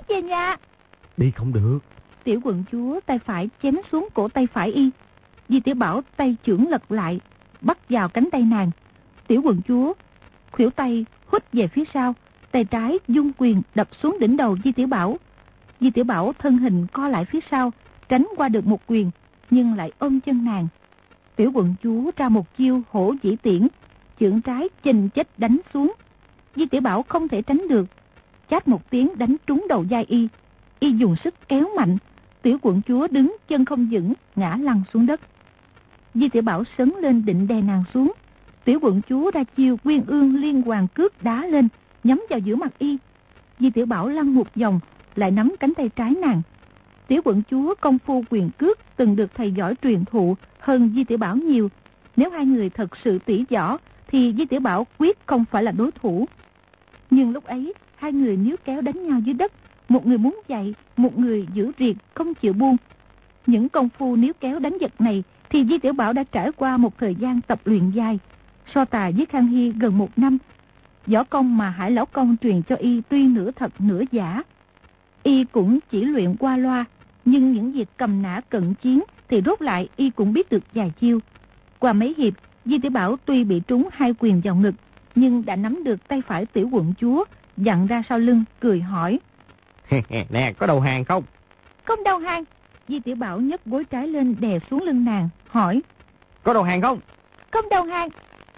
về nhà. Đi không được. Tiểu quận chúa tay phải chém xuống cổ tay phải y. Di Tiểu Bảo tay chưởng lật lại, bắt vào cánh tay nàng. Tiểu quận chúa khuỷu tay hút về phía sau, tay trái dung quyền đập xuống đỉnh đầu Di Tiểu Bảo. Di Tiểu Bảo thân hình co lại phía sau, tránh qua được một quyền, nhưng lại ôm chân nàng. Tiểu quận chúa ra một chiêu hổ dĩ tiễn, chưởng trái chình chết đánh xuống. Di Tiểu Bảo không thể tránh được, chát một tiếng đánh trúng đầu vai y. Y dùng sức kéo mạnh, tiểu quận chúa đứng chân không vững, ngã lăn xuống đất. Di Tiểu Bảo sấn lên định đè nàng xuống. Tiểu quận chúa ra chiêu Quyên Ương Liên Hoàn cước đá lên, nhắm vào giữa mặt y. Di Tiểu Bảo lăn một vòng, lại nắm cánh tay trái nàng. Tiểu quận chúa công phu quyền cước từng được thầy giỏi truyền thụ hơn Di Tiểu Bảo nhiều. Nếu hai người thật sự tỉ võ thì Di Tiểu Bảo quyết không phải là đối thủ. Nhưng lúc ấy hai người níu kéo đánh nhau dưới đất, một người muốn chạy, một người giữ riệt không chịu buông. Những công phu níu kéo đánh giật này thì Di Tiểu Bảo đã trải qua một thời gian tập luyện dài. So tài với Khang Hy gần một năm, võ công mà Hải Lão Công truyền cho y tuy nửa thật nửa giả. Y cũng chỉ luyện qua loa, nhưng những việc cầm nã cận chiến thì rốt lại y cũng biết được vài chiêu. Qua mấy hiệp, Di Tiểu Bảo tuy bị trúng hai quyền vào ngực, nhưng đã nắm được tay phải tiểu quận chúa, dặn ra sau lưng, cười hỏi. Nè, có đầu hàng không? Không đầu hàng. Di Tiểu Bảo nhấc gối trái lên đè xuống lưng nàng, hỏi. Có đầu hàng không? Không đầu hàng.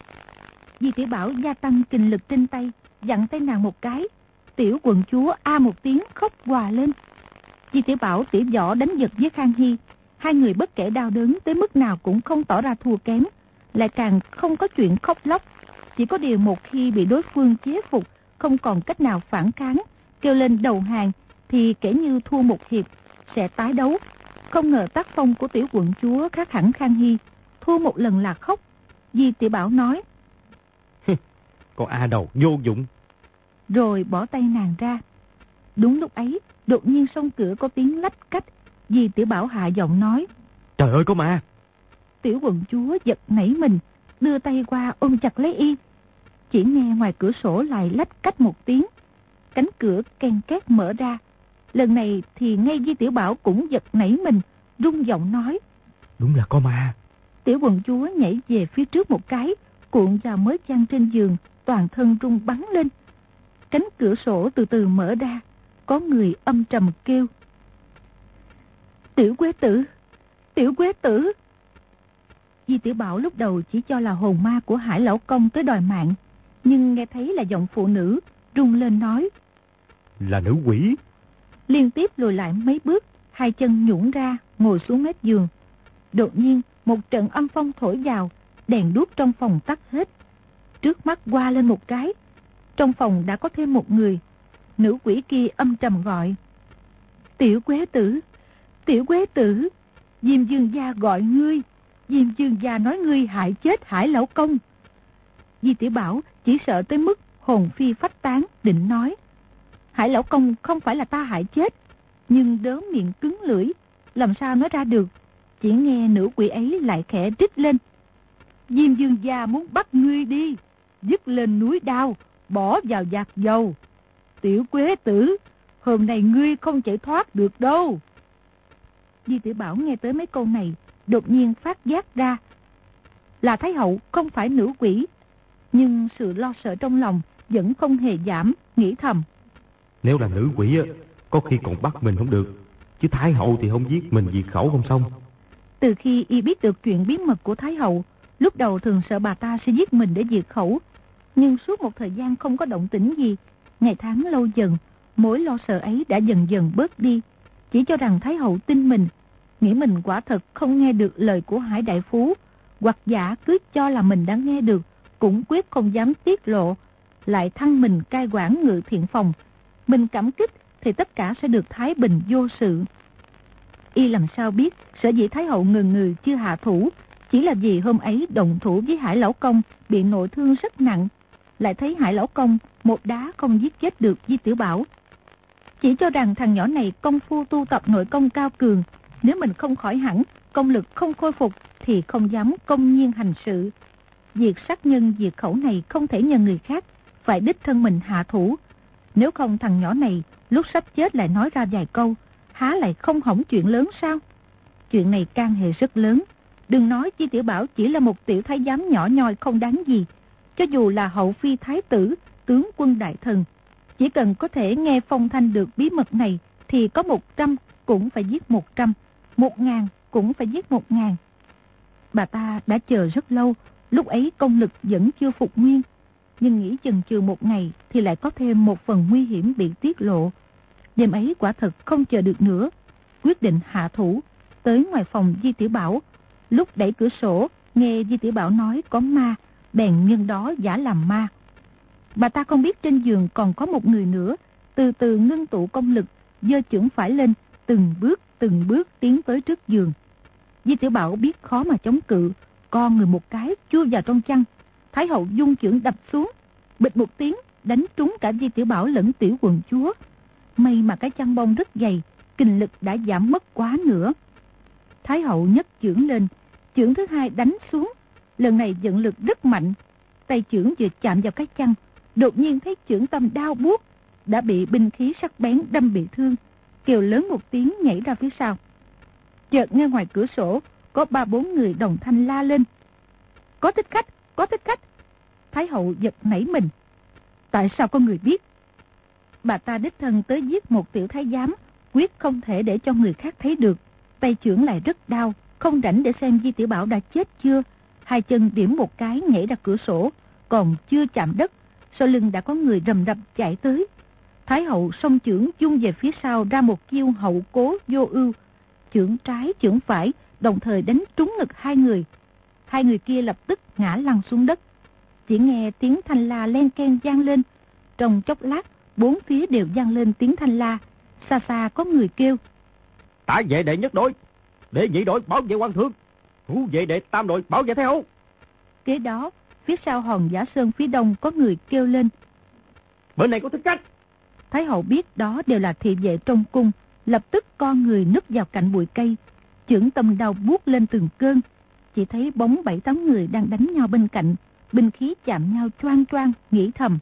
Di Tiểu Bảo gia tăng kình lực trên tay, dặn tay nàng một cái. Tiểu quận chúa a một tiếng khóc hòa lên. Di Tiểu Bảo tỉ võ đánh giật với Khang Hy. Hai người bất kể đau đớn tới mức nào cũng không tỏ ra thua kém, lại càng không có chuyện khóc lóc. Chỉ có điều một khi bị đối phương chế phục, không còn cách nào phản kháng, kêu lên đầu hàng, thì kể như thua một hiệp, sẽ tái đấu. Không ngờ tác phong của tiểu quận chúa khác hẳn Khang Hy, thua một lần là khóc. Di Tiểu Bảo nói. Con A đầu vô dụng. Rồi bỏ tay nàng ra. Đúng lúc ấy, đột nhiên song cửa có tiếng lách cách. Di Tiểu Bảo hạ giọng nói. Trời ơi, có ma. Tiểu quận chúa giật nảy mình, đưa tay qua ôm chặt lấy y. Chỉ nghe ngoài cửa sổ lại lách cách một tiếng, cánh cửa ken két mở ra. Lần này thì ngay Di Tiểu Bảo cũng giật nảy mình, rung giọng nói. Đúng là có ma. Tiểu quận chúa nhảy về phía trước một cái, cuộn vào mớ chăn trên giường, toàn thân rung bắn lên. Cánh cửa sổ từ từ mở ra, có người âm trầm kêu. Tiểu Quế Tử, Tiểu Quế Tử. Di Tiểu Bảo lúc đầu chỉ cho là hồn ma của Hải Lão Công tới đòi mạng, nhưng nghe thấy là giọng phụ nữ, rung lên nói. Là nữ quỷ. Liên tiếp lùi lại mấy bước, hai chân nhũn ra, ngồi xuống mép giường. Đột nhiên, một trận âm phong thổi vào, đèn đuốc trong phòng tắt hết. Trước mắt qua lên một cái, trong phòng đã có thêm một người. Nữ quỷ kia âm trầm gọi. Tiểu Quế Tử, Tiểu Quế Tử, Diêm Dương gia gọi ngươi. Diêm Dương gia nói ngươi hại chết Hải Lão Công. Di Tiểu Bảo chỉ sợ tới mức hồn phi phách tán, định nói. Hải Lão Công không phải là ta hại chết, nhưng đớ miệng cứng lưỡi, làm sao nói ra được. Chỉ nghe nữ quỷ ấy lại khẽ rít lên. Diêm Dương gia muốn bắt ngươi đi, dứt lên núi đao, bỏ vào vạc dầu. Tiểu Quế Tử, hôm nay ngươi không chạy thoát được đâu. Di Tiểu Bảo nghe tới mấy câu này, đột nhiên phát giác ra là Thái Hậu không phải nữ quỷ. Nhưng sự lo sợ trong lòng vẫn không hề giảm, nghĩ thầm. Nếu là nữ quỷ á, có khi còn bắt mình không được, chứ Thái Hậu thì không giết mình diệt khẩu không xong. Từ khi y biết được chuyện bí mật của Thái Hậu, lúc đầu thường sợ bà ta sẽ giết mình để diệt khẩu. Nhưng suốt một thời gian không có động tĩnh gì, ngày tháng lâu dần, mối lo sợ ấy đã dần dần bớt đi. Chỉ cho rằng Thái Hậu tin mình, nghĩ mình quả thật không nghe được lời của Hải Đại Phú, hoặc giả cứ cho là mình đã nghe được, cũng quyết không dám tiết lộ, lại thăng mình cai quản Ngự Thiện Phòng. Mình cảm kích thì tất cả sẽ được thái bình vô sự. Y làm sao biết sở dĩ Thái Hậu ngần ngừ chưa hạ thủ, chỉ là vì hôm ấy động thủ với Hải Lão Công bị nội thương rất nặng, lại thấy Hải Lão Công một đá không giết chết được Di Tiểu Bảo. Chỉ cho rằng thằng nhỏ này công phu tu tập nội công cao cường, nếu mình không khỏi hẳn, công lực không khôi phục thì không dám công nhiên hành sự. Việc sát nhân diệt khẩu này không thể nhờ người khác, phải đích thân mình hạ thủ. Nếu không thằng nhỏ này lúc sắp chết lại nói ra vài câu, há lại không hỏng chuyện lớn sao? Chuyện này can hệ rất lớn. Đừng nói Di Tiểu Bảo chỉ là một tiểu thái giám nhỏ nhoi không đáng gì. Cho dù là hậu phi thái tử, tướng quân đại thần, chỉ cần có thể nghe phong thanh được bí mật này, thì có một trăm cũng phải giết một trăm, một ngàn cũng phải giết một ngàn. Bà ta đã chờ rất lâu, lúc ấy công lực vẫn chưa phục nguyên, nhưng nghĩ chừng chừ một ngày thì lại có thêm một phần nguy hiểm bị tiết lộ. Đêm ấy quả thật không chờ được nữa, quyết định hạ thủ, tới ngoài phòng Di Tiểu Bảo. Lúc đẩy cửa sổ, nghe Di Tiểu Bảo nói có ma, bèn nhân đó giả làm ma. Bà ta không biết trên giường còn có một người nữa, từ từ ngưng tụ công lực, giơ chưởng phải lên, từng bước từng bước tiến tới trước giường. Di Tiểu Bảo biết khó mà chống cự, co người một cái chui vào trong chăn. Thái hậu dung chưởng đập xuống, bịch một tiếng đánh trúng cả Di Tiểu Bảo lẫn tiểu quận chúa. May mà cái chăn bông rất dày, kinh lực đã giảm mất quá nữa. Thái hậu nhấc chưởng lên, chưởng thứ hai đánh xuống, lần này vận lực rất mạnh. Tay chưởng vừa chạm vào cái chăn, đột nhiên thấy chưởng tâm đau buốt, đã bị binh khí sắc bén đâm bị thương, kêu lớn một tiếng nhảy ra phía sau. Chợt nghe ngoài cửa sổ có ba bốn người đồng thanh la lên: "Có thích khách, có thích khách!" Thái hậu giật nảy mình. Tại sao có người biết? Bà ta đích thân tới giết một tiểu thái giám, quyết không thể để cho người khác thấy được. Tay chưởng lại rất đau, không rảnh để xem Di Tiểu Bảo đã chết chưa. Hai chân điểm một cái nhảy ra cửa sổ, còn chưa chạm đất, sau lưng đã có người rầm rập chạy tới. Thái hậu song chưởng dung về phía sau ra một chiêu hậu cố vô ưu, chưởng trái chưởng phải đồng thời đánh trúng ngực hai người. Hai người kia lập tức ngã lăn xuống đất. Chỉ nghe tiếng thanh la len keng vang lên. Trong chốc lát, bốn phía đều vang lên tiếng thanh la. Xa xa có người kêu: "Tả vệ đệ nhất đội, đệ nhị đội bảo vệ quan thương, thủ vệ đệ tam đội bảo vệ Thái hậu." Kế đó, phía sau hòn Giả Sơn phía đông có người kêu lên: "Bên này có thích khách." Thái hậu biết đó đều là thị vệ trong cung, lập tức con người núp vào cạnh bụi cây, chưởng tâm đau buốt lên từng cơn. Chỉ thấy bóng bảy tám người đang đánh nhau bên cạnh, binh khí chạm nhau choang choang, nghĩ thầm: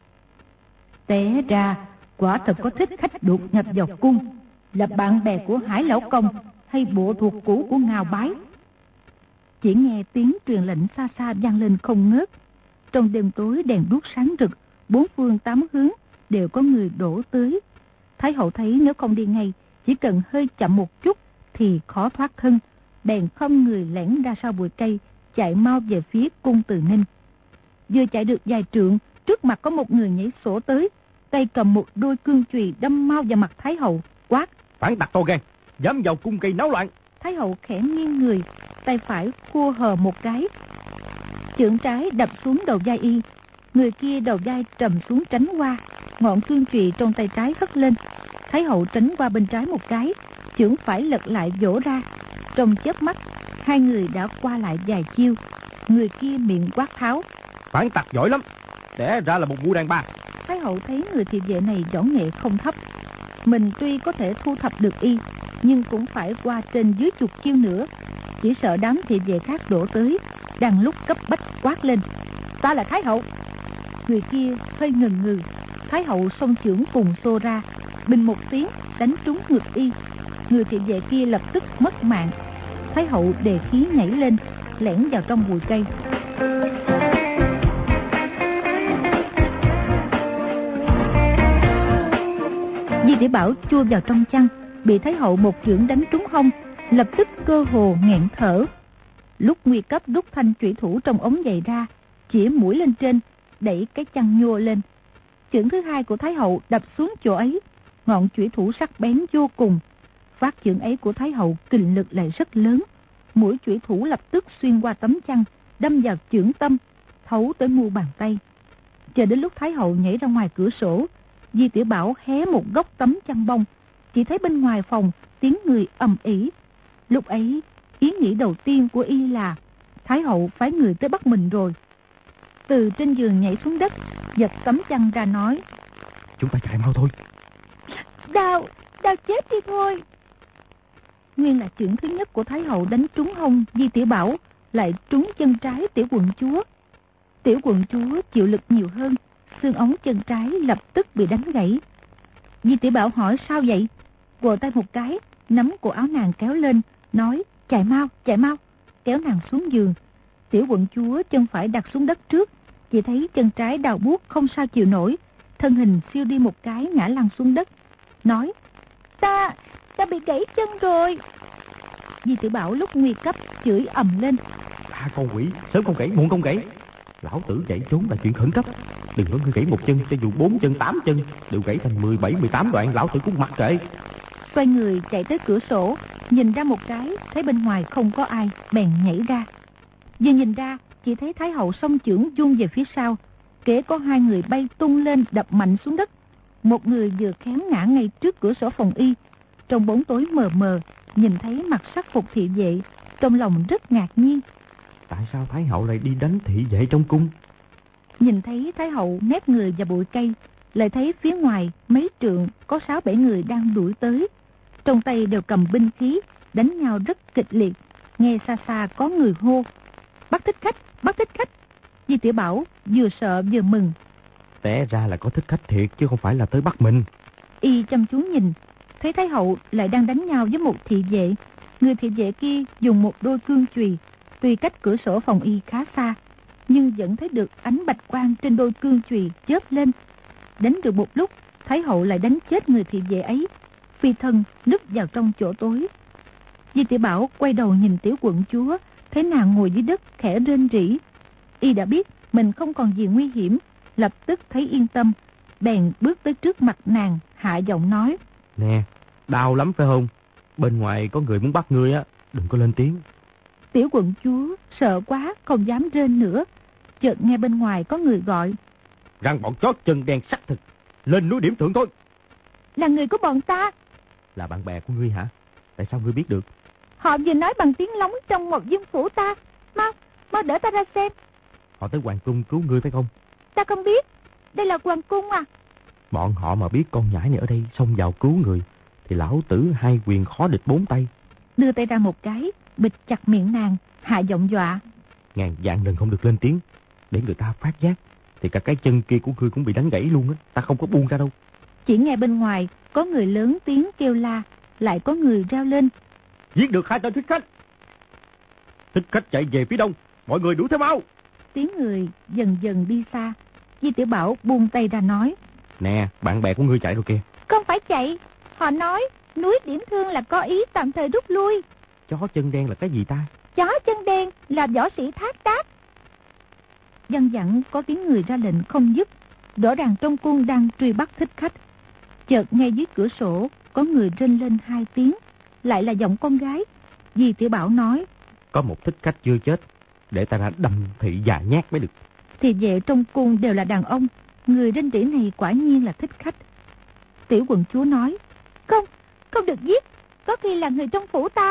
té ra quả thật có thích khách đột nhập vào cung, là bạn bè của Hải Lão Công hay bộ thuộc cũ của Ngao Bái. Chỉ nghe tiếng truyền lệnh xa xa vang lên không ngớt. Trong đêm tối đèn đuốc sáng rực, bốn phương tám hướng đều có người đổ tới. Thái hậu thấy nếu không đi ngay, chỉ cần hơi chậm một chút thì khó thoát thân, bèn không người lẻn ra sau bụi cây, chạy mau về phía cung Từ Ninh. Vừa chạy được vài trượng, trước mặt có một người nhảy sổ tới, tay cầm một đôi cương chùy đâm mau vào mặt Thái hậu, quát: "Phản tặc to gan, dám vào cung cây náo loạn!" Thái hậu khẽ nghiêng người, tay phải khua hờ một cái, chưởng trái đập xuống đầu vai y. Người kia đầu vai trầm xuống tránh qua, ngọn cương chùy trong tay trái hất lên. Thái hậu tránh qua bên trái một cái, chưởng phải lật lại vỗ ra. Trong chớp mắt, hai người đã qua lại vài chiêu. Người kia miệng quát tháo: "Phản tặc giỏi lắm, đẻ ra là một vũ đàn bà." Thái hậu thấy người thị vệ này võ nghệ không thấp, mình tuy có thể thu thập được y, nhưng cũng phải qua trên dưới chục chiêu nữa. Chỉ sợ đám thị vệ khác đổ tới, đang lúc cấp bách quát lên: "Ta là Thái hậu!" Người kia hơi ngần ngừ. Thái hậu xông chưởng cùng xô ra, bình một tiếng đánh trúng ngực y. Người thị vệ kia lập tức mất mạng. Thái hậu đề khí nhảy lên, lẻn vào trong bụi cây. Di Tiểu Bảo chui vào trong chăn, bị Thái hậu một chưởng đánh trúng hông, lập tức cơ hồ nghẹn thở. Lúc nguy cấp rút thanh chủy thủ trong ống giày ra, chĩa mũi lên trên, đẩy cái chăn nhô lên. Chưởng thứ hai của Thái hậu đập xuống chỗ ấy, ngọn chủy thủ sắc bén vô cùng. Phát chưởng ấy của Thái hậu kình lực lại rất lớn, mũi chủy thủ lập tức xuyên qua tấm chăn, đâm vào chưởng tâm, thấu tới mu bàn tay. Chờ đến lúc Thái hậu nhảy ra ngoài cửa sổ, Di Tiểu Bảo hé một góc tấm chăn bông, chỉ thấy bên ngoài phòng tiếng người ầm ĩ. Lúc ấy, ý nghĩ đầu tiên của y là Thái hậu phái người tới bắt mình rồi. Từ trên giường nhảy xuống đất, giật tấm chăn ra nói: "Chúng ta chạy mau thôi." "Đau, đau chết đi thôi." Nguyên là chưởng thứ nhất của Thái hậu đánh trúng hông Di Tiểu Bảo, lại trúng chân trái tiểu quận chúa. Tiểu quận chúa chịu lực nhiều hơn, xương ống chân trái lập tức bị đánh gãy, Di Tiểu Bảo hỏi sao vậy? Vội tay một cái, nắm cổ áo nàng kéo lên, nói chạy mau, chạy mau, kéo nàng xuống giường. Tiểu quận chúa chân phải đặt xuống đất trước, chỉ thấy chân trái đau buốt không sao chịu nổi, thân hình siêu đi một cái ngã lăn xuống đất, nói ta, ta bị gãy chân rồi. Di Tiểu Bảo lúc nguy cấp chửi ầm lên: À, con quỷ, sớm không gãy, muộn không gãy. Lão tử chạy trốn là chuyện khẩn cấp. Đừng nói ngươi gãy một chân, cho dù bốn chân, tám chân đều gãy thành mười bảy, mười tám đoạn, lão tử cũng mặc kệ. Xoay người chạy tới cửa sổ, nhìn ra một cái, thấy bên ngoài không có ai, bèn nhảy ra. Vừa nhìn ra, chỉ thấy Thái hậu song chưởng vung về phía sau, kế có hai người bay tung lên đập mạnh xuống đất. Một người vừa khéo ngã ngay trước cửa sổ phòng y. Trong bóng tối mờ mờ, nhìn thấy mặt sắc phục thị vệ, trong lòng rất ngạc nhiên. Tại sao Thái hậu lại đi đánh thị vệ trong cung? Nhìn thấy Thái hậu nép người vào bụi cây, lại thấy phía ngoài mấy trượng có sáu bảy người đang đuổi tới. Trong tay đều cầm binh khí, đánh nhau rất kịch liệt. Nghe xa xa có người hô: bắt thích khách, bắt thích khách. Di Tiểu Bảo vừa sợ vừa mừng. Té ra là có thích khách thiệt chứ không phải là tới bắt mình. Y chăm chú nhìn, thấy Thái hậu lại đang đánh nhau với một thị vệ. Người thị vệ kia dùng một đôi cương chùy, tuy cách cửa sổ phòng y khá xa, nhưng vẫn thấy được ánh bạch quang trên đôi cương chùy chớp lên. Đánh được một lúc, Thái hậu lại đánh chết người thị vệ ấy, phi thân núp vào trong chỗ tối. Di Tiểu Bảo quay đầu nhìn Tiểu quận chúa, thấy nàng ngồi dưới đất khẽ rên rỉ. Y đã biết mình không còn gì nguy hiểm, lập tức thấy yên tâm, bèn bước tới trước mặt nàng, hạ giọng nói: Nè, đau lắm phải không? Bên ngoài có người muốn bắt ngươi á, đừng có lên tiếng. Tiểu quận chúa sợ quá không dám rên nữa. Chợt nghe bên ngoài có người gọi: Rằng bọn chó chân đen xác thực, lên núi điểm thưởng thôi. Là người của bọn ta. Là bạn bè của ngươi hả? Tại sao ngươi biết được? Họ vừa nói bằng tiếng lóng trong một dương phủ ta. Mau, mau đỡ ta ra xem. Họ tới hoàng cung cứu ngươi phải không? Ta không biết, đây là hoàng cung à? Bọn họ mà biết con nhãi này ở đây xông vào cứu người, thì lão tử hai quyền khó địch bốn tay. Đưa tay ra một cái, bịt chặt miệng nàng, hạ giọng dọa: Ngàn vạn lần không được lên tiếng, để người ta phát giác, thì cả cái chân kia của ngươi cũng bị đánh gãy luôn á. Ta không có buông ra đâu. Chỉ nghe bên ngoài có người lớn tiếng kêu la, lại có người rao lên: Giết được hai tên thích khách. Thích khách chạy về phía đông, mọi người đuổi theo mau. Tiếng người dần dần đi xa. Di Tiểu Bảo buông tay ra nói: Nè, bạn bè của ngươi chạy rồi kìa. Không phải chạy, họ nói núi điểm thương là có ý tạm thời rút lui. Chó chân đen là cái gì ta? Chó chân đen là võ sĩ thác đáp. Dân dặn có tiếng người ra lệnh không dứt, rõ ràng trong cung đang truy bắt thích khách. Chợt nghe dưới cửa sổ có người rên lên hai tiếng, lại là giọng con gái. Di Tiểu Bảo nói: Có một thích khách chưa chết, để ta ra đâm thị già nhát mới được. Thì vệ trong cung đều là đàn ông, người rên rỉ này quả nhiên là thích khách. Tiểu quận chúa nói: Không, không được giết, có khi là người trong phủ ta.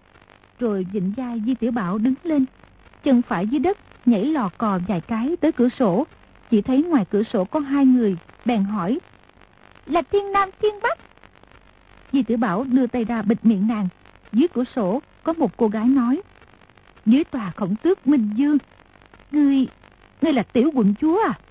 Rồi vịnh vai Di Tiểu Bảo đứng lên, chân phải dưới đất nhảy lò cò vài cái tới cửa sổ. Chỉ thấy ngoài cửa sổ có hai người, bèn hỏi: Là Thiên Nam Thiên Bắc? Di Tiểu Bảo đưa tay ra bịt miệng nàng. Dưới cửa sổ có một cô gái nói: Dưới tòa Khổng Tước Minh Dương, Ngươi, ngươi là Tiểu quận chúa à?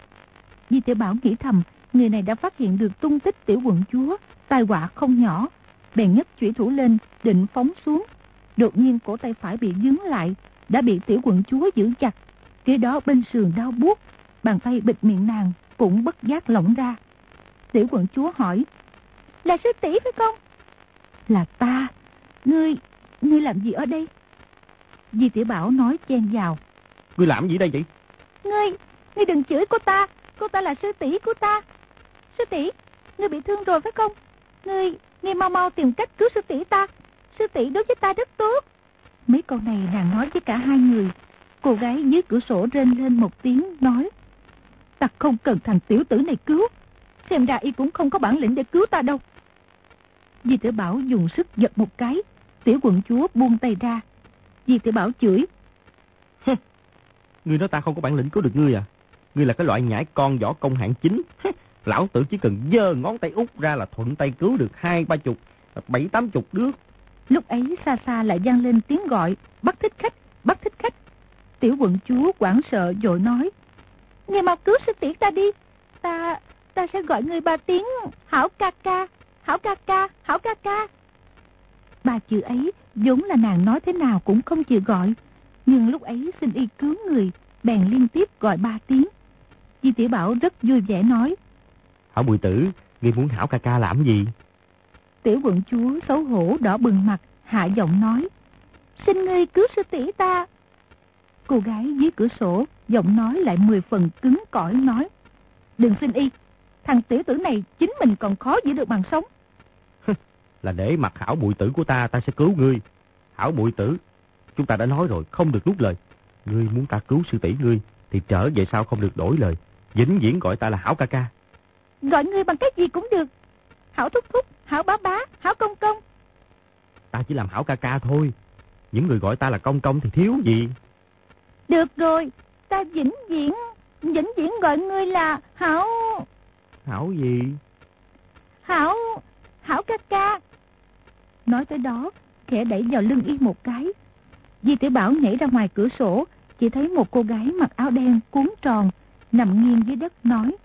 Di Tiểu Bảo nghĩ thầm, người này đã phát hiện được tung tích Tiểu quận chúa, tai họa không nhỏ. Bèn nhấc chủy thủ lên định phóng xuống. Đột nhiên cổ tay phải bị vướng lại, đã bị Tiểu quận chúa giữ chặt. Kế đó bên sườn đau buốt, bàn tay bịt miệng nàng cũng bất giác lỏng ra. Tiểu quận chúa hỏi: Là sư tỷ phải không? Là ta. Ngươi, ngươi làm gì ở đây? Di Tiểu Bảo nói chen vào: Ngươi làm gì đây vậy? Ngươi, ngươi đừng chửi cô ta, cô ta là sư tỷ của ta. Sư tỷ, ngươi bị thương rồi phải không? Ngươi, ngươi mau mau tìm cách cứu sư tỷ ta. Sư tỷ đối với ta rất tốt. Mấy câu này nàng nói với cả hai người. Cô gái dưới cửa sổ rên lên một tiếng nói: Ta không cần thằng tiểu tử này cứu. Xem ra y cũng không có bản lĩnh để cứu ta đâu. Di Tiểu Bảo dùng sức giật một cái, Tiểu quận chúa buông tay ra. Di Tiểu Bảo chửi: Ngươi nói ta không có bản lĩnh cứu được ngươi à? Ngươi là cái loại nhãi con võ công hạng chính. Lão tử chỉ cần giơ ngón tay út ra là thuận tay cứu được hai ba chục, bảy tám chục đứa. Lúc ấy xa xa lại vang lên tiếng gọi: Bắt thích khách, bắt thích khách. Tiểu quận chúa hoảng sợ vội nói: Ngươi mau cứu sư tỷ ta đi. Ta, Ta sẽ gọi ngươi ba tiếng Hảo ca ca, Hảo ca ca, Hảo ca ca. Ba chữ ấy vốn là nàng nói thế nào cũng không chịu gọi, nhưng lúc ấy xin y cứu người, bèn liên tiếp gọi ba tiếng. Di Tiểu Bảo rất vui vẻ nói: Hảo Bùi Tử, ngươi muốn Hảo ca ca làm gì? Tiểu quận chúa xấu hổ đỏ bừng mặt, hạ giọng nói: Xin ngươi cứu sư tỷ ta. Cô gái dưới cửa sổ giọng nói lại mười phần cứng cỏi nói: Đừng xin y, thằng tiểu tử này chính mình còn khó giữ được bằng sống. Là để mặt Hảo Bùi Tử của ta, ta sẽ cứu ngươi. Hảo Bùi Tử, chúng ta đã nói rồi, không được nuốt lời. Ngươi muốn ta cứu sư tỷ ngươi thì trở về sau không được đổi lời, vĩnh viễn gọi ta là Hảo ca ca. Gọi ngươi bằng cái gì cũng được. Hảo thúc thúc, Hảo bá bá, Hảo công công. Ta chỉ làm Hảo ca ca thôi. Những người gọi ta là công công thì thiếu gì. Được rồi, ta vĩnh viễn, vĩnh viễn gọi ngươi là Hảo... Hảo gì? Hảo... Hảo ca ca. Nói tới đó, khẽ đẩy vào lưng y một cái. Di Tiểu Bảo nhảy ra ngoài cửa sổ, chỉ thấy một cô gái mặc áo đen cuốn tròn, nằm nghiêng dưới đất nói: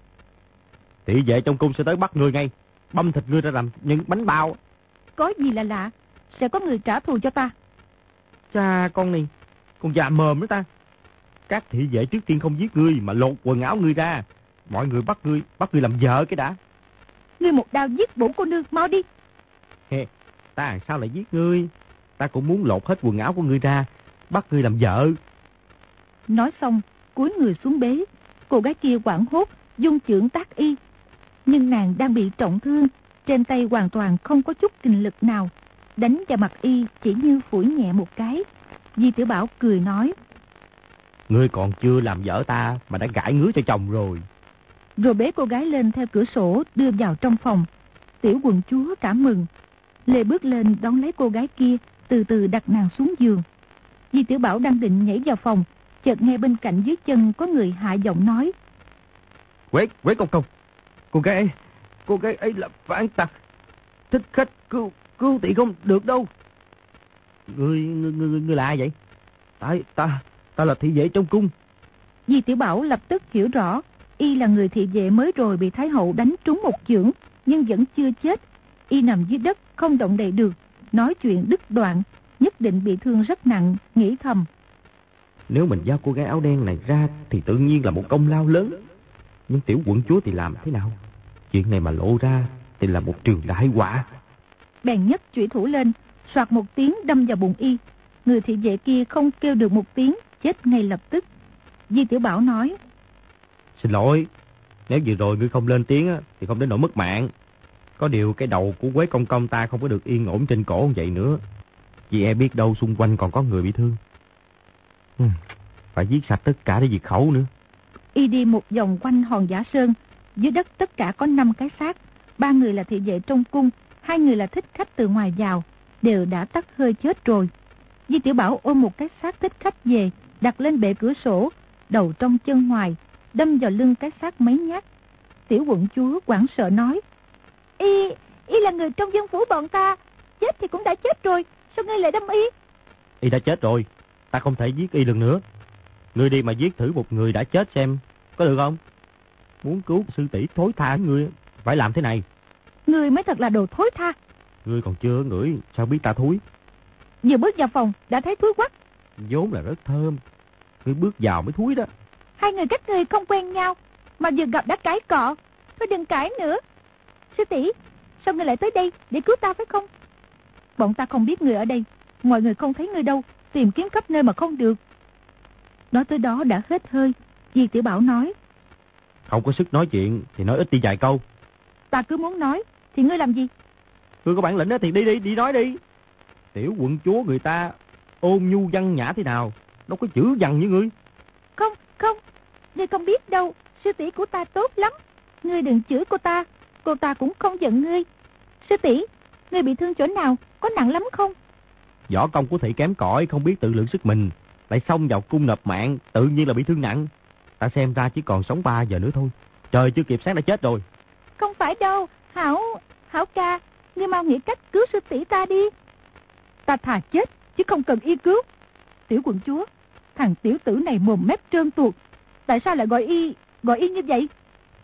Thị vệ trong cung sẽ tới bắt ngươi ngay, băm thịt ngươi ra làm những bánh bao. Có gì là lạ, sẽ có người trả thù cho ta. Cha con này, con già mồm đó ta. Các thị vệ trước tiên không giết ngươi mà lột quần áo ngươi ra. Mọi người bắt ngươi, bắt ngươi làm vợ cái đã. Ngươi một đao giết bổn cô nương, mau đi. He, ta làm sao lại giết ngươi? Ta cũng muốn lột hết quần áo của ngươi ra, bắt ngươi làm vợ. Nói xong, cúi người xuống bế. Cô gái kia hoảng hốt, dung chưởng tác y. Nhưng nàng đang bị trọng thương, trên tay hoàn toàn không có chút kinh lực nào. Đánh vào mặt y chỉ như phủi nhẹ một cái. Di Tiểu Bảo cười nói: Ngươi còn chưa làm vợ ta mà đã gãi ngứa cho chồng rồi. Rồi bế cô gái lên theo cửa sổ đưa vào trong phòng. Tiểu quận chúa cảm mừng, lê bước lên đón lấy cô gái kia, từ từ đặt nàng xuống giường. Di Tiểu Bảo đang định nhảy vào phòng, chợt nghe bên cạnh dưới chân có người hạ giọng nói: Quế, Quế công công, cô gái ấy, cô gái ấy là phản tặc, thích khách, cứu, cứu tỷ không được đâu. Ngươi, ngươi, ngươi, ngươi là ai vậy? Ta, ta, ta là thị vệ trong cung. Di Tiểu Bảo lập tức hiểu rõ, y là người thị vệ mới rồi bị Thái hậu đánh trúng một chưởng, nhưng vẫn chưa chết. Y nằm dưới đất không động đậy được, nói chuyện đứt đoạn, nhất định bị thương rất nặng, nghĩ thầm: Nếu mình giao cô gái áo đen này ra thì tự nhiên là một công lao lớn. Nhưng tiểu quận chúa thì làm thế nào? Chuyện này mà lộ ra thì là một trường đại họa. Bèn nhấc chủy thủ lên, soạt một tiếng đâm vào bụng y. Người thị vệ kia không kêu được một tiếng, chết ngay lập tức. Di Tiểu Bảo nói: Xin lỗi, nếu vừa rồi ngươi không lên tiếng thì không đến nỗi mất mạng. Có điều cái đầu của Quế công công ta không có được yên ổn trên cổ vậy nữa. Vì e biết đâu xung quanh còn có người bị thương. Ừ, phải giết sạch tất cả để diệt khẩu nữa. Y đi một vòng quanh hòn Giả Sơn. Dưới đất tất cả có năm cái xác. Ba người là thị vệ trong cung, hai người là thích khách từ ngoài vào, đều đã tắt hơi chết rồi. Di Tiểu Bảo ôm một cái xác thích khách về, đặt lên bệ cửa sổ, đầu trong chân ngoài, đâm vào lưng cái xác mấy nhát. Tiểu quận chúa hoảng sợ nói: Y, y là người trong dân phủ bọn ta, chết thì cũng đã chết rồi, sao ngươi lại đâm y? Y đã chết rồi, ta không thể giết y lần nữa. Ngươi đi mà giết thử một người đã chết xem, có được không? Muốn cứu sư tỷ thối tha ngươi, phải làm thế này. Ngươi mới thật là đồ thối tha. Ngươi còn chưa ngửi, sao biết ta thúi? Vừa bước vào phòng, đã thấy thúi quắc. Vốn là rất thơm, ngươi bước vào mới thúi đó. Hai người các ngươi không quen nhau, mà vừa gặp đã cãi cọ. Thôi đừng cãi nữa. Sư tỷ, sao ngươi lại tới đây để cứu ta phải không? Bọn ta không biết ngươi ở đây, mọi người không thấy ngươi đâu, tìm kiếm khắp nơi mà không được. Nói tới đó đã hết hơi. Di Tiểu Bảo nói: Không có sức nói chuyện thì nói ít đi vài câu. Ta cứ muốn nói, thì ngươi làm gì? Ngươi có bản lĩnh đó thì đi đi, đi nói đi. Tiểu quận chúa người ta ôn nhu văn nhã thế nào, đâu có chữ văn như ngươi. Không, không, ngươi không biết đâu, sư tỷ của ta tốt lắm. Ngươi đừng chửi cô ta, cô ta cũng không giận ngươi. Sư tỷ, ngươi bị thương chỗ nào, có nặng lắm không? Võ công của thị kém cỏi, không biết tự lượng sức mình, lại xông vào cung nộp mạng, tự nhiên là bị thương nặng. Ta xem ra chỉ còn sống ba giờ nữa thôi. Trời chưa kịp sáng đã chết rồi. Không phải đâu, Hảo, Hảo ca, ngươi mau nghĩ cách cứu sư tỷ ta đi. Ta thà chết, chứ không cần y cứu. Tiểu quận chúa, thằng tiểu tử này mồm mép trơn tuột, tại sao lại gọi y, gọi y như vậy?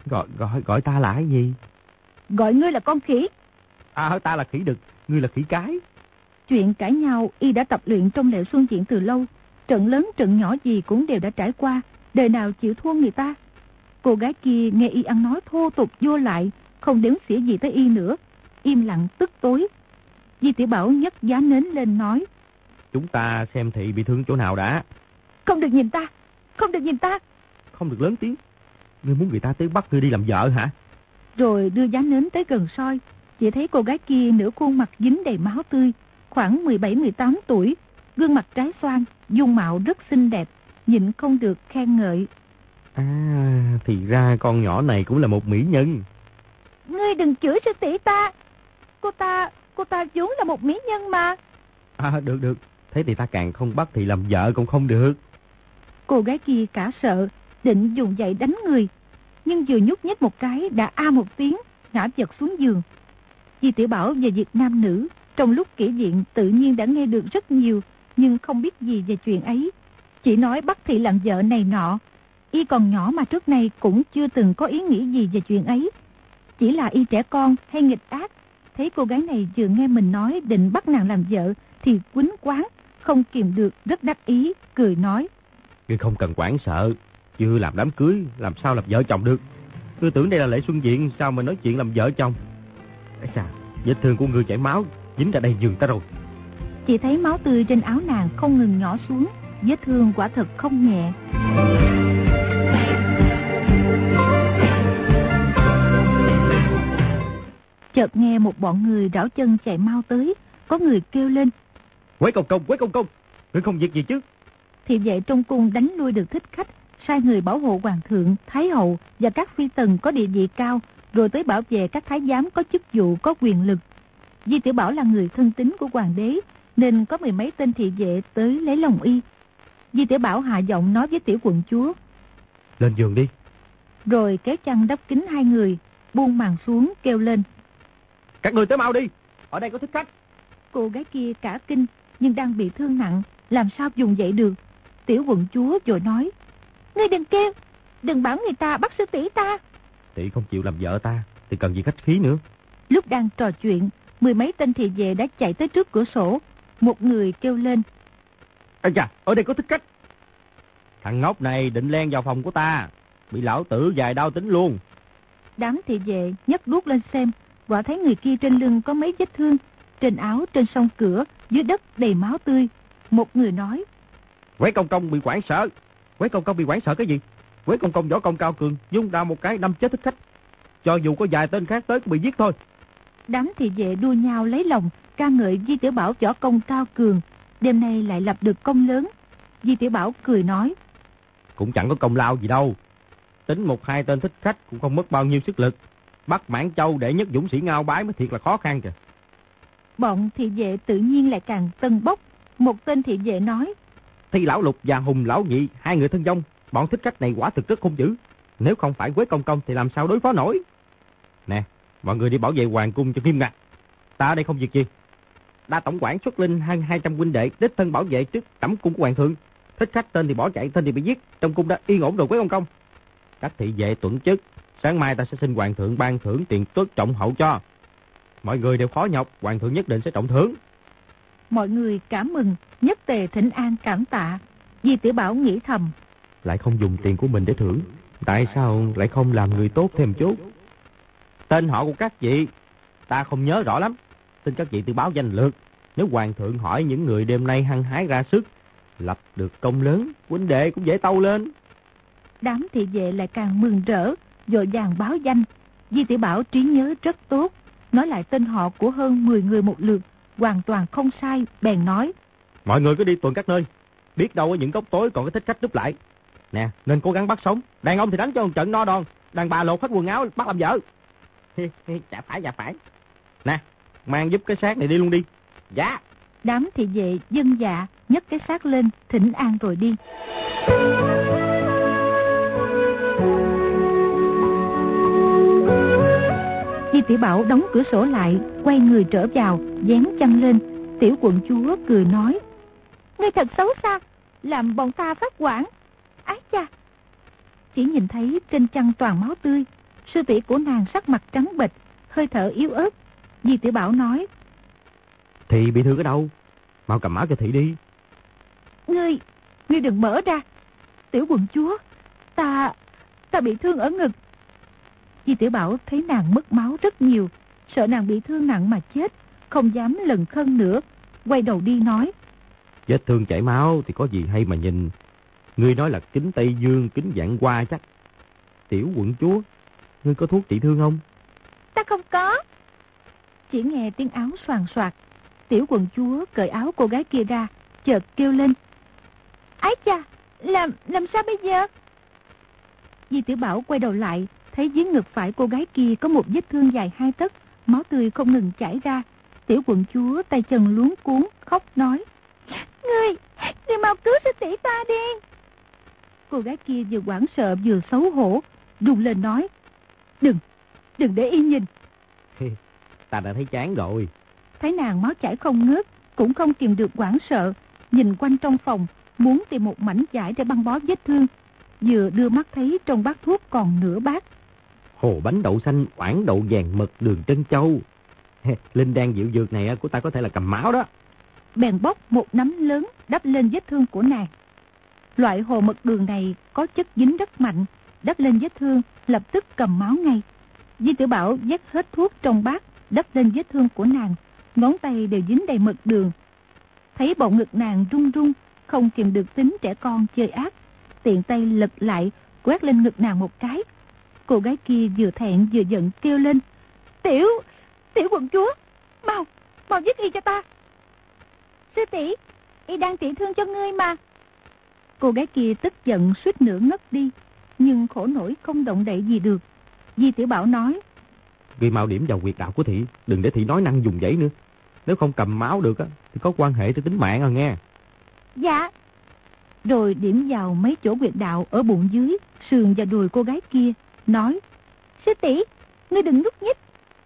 Gọi gọi gọi ta là cái gì? Gọi ngươi là con khỉ. À, ta là khỉ đực, ngươi là khỉ cái. Chuyện cãi nhau y đã tập luyện trong lệ xuân diện từ lâu. Trận lớn trận nhỏ gì cũng đều đã trải qua, đời nào chịu thua người ta. Cô gái kia nghe y ăn nói thô tục vô lại, không đếm xỉa gì tới y nữa, im lặng tức tối. Di Tiểu Bảo nhấc giá nến lên nói: Chúng ta xem thị bị thương chỗ nào đã. Không được nhìn ta, không được nhìn ta. Không được lớn tiếng. Ngươi muốn người ta tới bắt ngươi đi làm vợ hả? Rồi đưa giá nến tới gần soi, chỉ thấy cô gái kia nửa khuôn mặt dính đầy máu tươi, khoảng mười bảy mười tám tuổi, gương mặt trái xoan, dung mạo rất xinh đẹp, nhịn không được khen ngợi. À, thì ra con nhỏ này cũng là một mỹ nhân. Ngươi đừng chửi sư tỷ ta. Cô ta, cô ta vốn là một mỹ nhân mà. À, được được, thế thì ta càng không bắt thì làm vợ cũng không được. Cô gái kia cả sợ, định dùng dậy đánh người, nhưng vừa nhúc nhích một cái đã a một tiếng, ngã vật xuống giường. Di Tiểu Bảo về việc nam nữ, trong lúc kể chuyện tự nhiên đã nghe được rất nhiều, nhưng không biết gì về chuyện ấy. Chỉ nói bắt thị làm vợ này nọ. Y còn nhỏ mà trước nay cũng chưa từng có ý nghĩ gì về chuyện ấy. Chỉ là y trẻ con hay nghịch ác. Thấy cô gái này vừa nghe mình nói định bắt nàng làm vợ thì quýnh quáng, không kìm được rất đắc ý, cười nói: Ngươi không cần quản sợ, chưa làm đám cưới làm sao làm vợ chồng được. Ngươi tưởng đây là lễ xuân diện, sao mà nói chuyện làm vợ chồng? Ây da, vết thương của ngươi chảy máu dính ra đây giường ta rồi. Chỉ thấy máu tươi trên áo nàng không ngừng nhỏ xuống, vết thương quả thật không nhẹ. Chợt nghe một bọn người rảo chân chạy mau tới, có người kêu lên: Quế Công Công, Quế Công Công, ngươi không việc gì chứ? Thị vệ trong cung đánh lui được thích khách, sai người bảo hộ hoàng thượng, thái hậu và các phi tần có địa vị cao, rồi tới bảo vệ các thái giám có chức vụ, có quyền lực. Di Tiểu Bảo là người thân tín của hoàng đế, nên có mười mấy tên thị vệ tới lấy lòng y. Di Tiểu Bảo hạ giọng nói với tiểu quận chúa: Lên giường đi. Rồi kéo chăn đắp kín hai người, buông màn xuống kêu lên: Các người tới mau đi, ở đây có thích khách. Cô gái kia cả kinh, nhưng đang bị thương nặng, làm sao dùng dậy được. Tiểu quận chúa rồi nói: Ngươi đừng kêu, đừng bảo người ta bắt sư tỷ ta. Tỷ không chịu làm vợ ta thì cần gì khách khí nữa. Lúc đang trò chuyện, mười mấy tên thị vệ đã chạy tới trước cửa sổ. Một người kêu lên: Ây da, ở đây có thích khách. Thằng ngốc này định len vào phòng của ta, bị lão tử dài đao tính luôn. Đám thị vệ nhấc đuốc lên xem, quả thấy người kia trên lưng có mấy vết thương, trên áo, trên song cửa, dưới đất đầy máu tươi. Một người nói: Quế Công Công bị hoảng sợ. Quế Công Công bị hoảng sợ cái gì? Quế Công Công võ công cao cường, dung ra một cái đâm chết thích khách. Cho dù có vài tên khác tới cũng bị giết thôi. Đám thị vệ đua nhau lấy lòng, ca ngợi Di Tiểu Bảo võ công cao cường, đêm nay lại lập được công lớn. Di Tiểu Bảo cười nói: Cũng chẳng có công lao gì đâu. Tính một hai tên thích khách cũng không mất bao nhiêu sức lực. Bắt Mãn Châu để nhất dũng sĩ Ngao Bái mới thiệt là khó khăn kìa. Bọn thị vệ tự nhiên lại càng tâng bốc. Một tên thị vệ nói: Thi Lão Lục và Hùng Lão Nhị, hai người thân dông, bọn thích khách này quả thực rất hung dữ. Nếu không phải Quế Công Công thì làm sao đối phó nổi. Nè, mọi người đi bảo vệ hoàng cung cho nghiêm ngặt. Ta ở đây không việc gì. Đa tổng quản xuất linh hơn hai trăm huynh đệ đích thân bảo vệ trước tẩm cung của hoàng thượng. Thích khách tên thì bỏ chạy, tên thì bị giết, trong cung đã yên ổn rồi Quế Công Công. Các thị vệ tuẩn chức, sáng mai ta sẽ xin hoàng thượng ban thưởng tiền tuất trọng hậu cho. Mọi người đều khó nhọc, hoàng thượng nhất định sẽ trọng thưởng. Mọi người cảm mừng, nhất tề thỉnh an cảm tạ. Di Tiểu Bảo nghĩ thầm: Lại không dùng tiền của mình để thưởng, tại sao lại không làm người tốt thêm chút? Tên họ của các vị ta không nhớ rõ lắm, xin các vị tự báo danh lược. Nếu hoàng thượng hỏi những người đêm nay hăng hái ra sức, lập được công lớn, huynh đệ cũng dễ tâu lên. Đám thị vệ lại càng mừng rỡ, vội vàng báo danh. Di Tiểu Bảo trí nhớ rất tốt, nói lại tên họ của hơn mười người một lượt, hoàn toàn không sai, bèn nói: Mọi người cứ đi tuần các nơi, biết đâu ở những góc tối còn có thích khách núp lại. Nè, nên cố gắng bắt sống, đàn ông thì đánh cho một trận no đòn, đàn bà lột hết quần áo bắt làm vợ. Dạ phải, dạ phải. Nè, mang giúp cái xác này đi luôn đi. Dạ. Đám thị vệ dân dạ, nhấc cái xác lên, thỉnh an rồi đi. Di Tiểu Bảo đóng cửa sổ lại, quay người trở vào, dán chăn lên. Tiểu quận chúa cười nói: Ngươi thật xấu xa, làm bọn ta phát hoảng. Ái cha! Chỉ nhìn thấy trên chăn toàn máu tươi, Sư tỷ của nàng sắc mặt trắng bệch, hơi thở yếu ớt. Di Tiểu Bảo nói: Thị bị thương ở đâu? Mau cầm máu cho thị đi. Ngươi, ngươi đừng mở ra. Tiểu quận chúa, ta, ta bị thương ở ngực. Di Tiểu Bảo thấy nàng mất máu rất nhiều, sợ nàng bị thương nặng mà chết, không dám lần khân nữa, quay đầu đi nói: Vết thương chảy máu thì có gì hay mà nhìn. Ngươi nói là kính Tây Dương, kính Vạn Hoa chắc. Tiểu quận chúa, ngươi có thuốc trị thương không? Ta không có. Chỉ nghe tiếng áo xoàn xoạc. Tiểu quận chúa cởi áo cô gái kia ra, chợt kêu lên: Ái cha, làm, làm sao bây giờ? Di Tiểu Bảo quay đầu lại, thấy dưới ngực phải cô gái kia có một vết thương dài hai tấc, máu tươi không ngừng chảy ra. Tiểu quận chúa tay chân luống cuống, khóc nói: Ngươi, ngươi mau cứu sư tỷ ta đi. Cô gái kia vừa hoảng sợ vừa xấu hổ, run lên nói: Đừng, đừng để y nhìn. Ta đã thấy chán rồi. Thấy nàng máu chảy không ngớt, cũng không kìm được hoảng sợ, nhìn quanh trong phòng, muốn tìm một mảnh vải để băng bó vết thương. Vừa đưa mắt thấy trong bát thuốc còn nửa bát. Hồ bánh đậu xanh, oản đậu vàng, mật đường trân châu. Linh đan dịu dược này của ta có thể là cầm máu đó. Bèn bóc một nắm lớn đắp lên vết thương của nàng. Loại hồ mật đường này có chất dính rất mạnh, đắp lên vết thương lập tức cầm máu ngay. Di Tiểu Bảo vét hết thuốc trong bát đắp lên vết thương của nàng, ngón tay đều dính đầy mật đường. Thấy bụng ngực nàng run run, không kìm được tính trẻ con chơi ác, tiện tay lật lại quét lên ngực nàng một cái. Cô gái kia vừa thẹn vừa giận kêu lên: Tiểu, tiểu quận chúa, mau, mau giết y cho ta. Sư tỷ, y đang trị thương cho ngươi mà. Cô gái kia tức giận suýt nữa ngất đi, nhưng khổ nổi không động đậy gì được. Di Tiểu Bảo nói: Ghi mau điểm vào huyệt đạo của thị, đừng để thị nói năng dùng dãy nữa. Nếu không cầm máu được á, thì có quan hệ tới tính mạng rồi nghe. Dạ. Rồi điểm vào mấy chỗ huyệt đạo ở bụng dưới, sườn và đùi cô gái kia, nói: Sư tỷ, ngươi đừng nhúc nhích.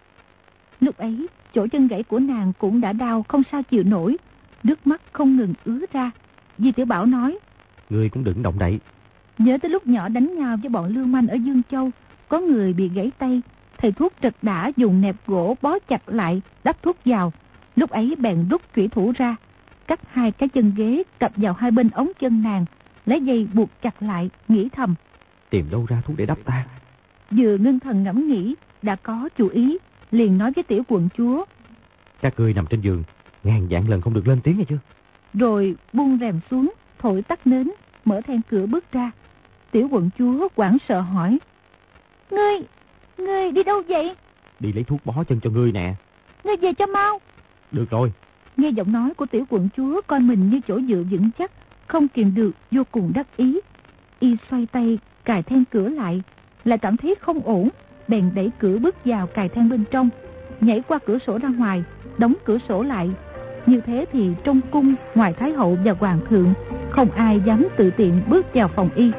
Lúc ấy, chỗ chân gãy của nàng cũng đã đau không sao chịu nổi, nước mắt không ngừng ứa ra. Di Tiểu Bảo nói: Ngươi cũng đừng động đậy. Nhớ tới lúc nhỏ đánh nhau với bọn lưu manh ở Dương Châu, có người bị gãy tay, thầy thuốc trật đã dùng nẹp gỗ bó chặt lại, đắp thuốc vào. Lúc ấy bèn rút chủy thủ ra, cắt hai cái chân ghế cặp vào hai bên ống chân nàng, lấy dây buộc chặt lại, nghĩ thầm: Tìm đâu ra thuốc để đắp ta. Vừa ngưng thần ngẫm nghĩ, đã có chủ ý, liền nói với tiểu quận chúa: Các ngươi nằm trên giường, ngàn vạn lần không được lên tiếng nghe chưa? Rồi buông rèm xuống, thổi tắt nến, mở then cửa bước ra. Tiểu quận chúa hoảng sợ hỏi: Ngươi, ngươi đi đâu vậy? Đi lấy thuốc bó chân cho ngươi nè. Ngươi về cho mau. Được rồi. Nghe giọng nói của tiểu quận chúa coi mình như chỗ dựa vững chắc, không kìm được vô cùng đắc ý. Y xoay tay cài then cửa lại, lại cảm thấy không ổn, bèn đẩy cửa bước vào cài then bên trong, nhảy qua cửa sổ ra ngoài, đóng cửa sổ lại. Như thế thì trong cung, ngoài thái hậu và hoàng thượng, không ai dám tự tiện bước vào phòng y.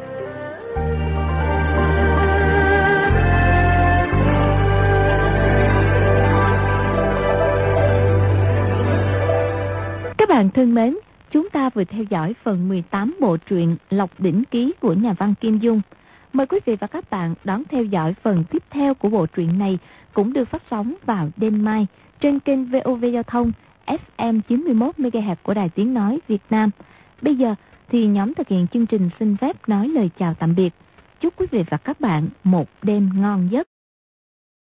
Các bạn thân mến, chúng ta vừa theo dõi phần mười tám bộ truyện Lộc Đỉnh Ký của nhà văn Kim Dung. Mời quý vị và các bạn đón theo dõi phần tiếp theo của bộ truyện này, cũng được phát sóng vào đêm mai trên kênh vê o vê Giao thông ép em chín mươi mốt mê ga héc của Đài Tiếng Nói Việt Nam. Bây giờ thì nhóm thực hiện chương trình xin phép nói lời chào tạm biệt. Chúc quý vị và các bạn một đêm ngon giấc.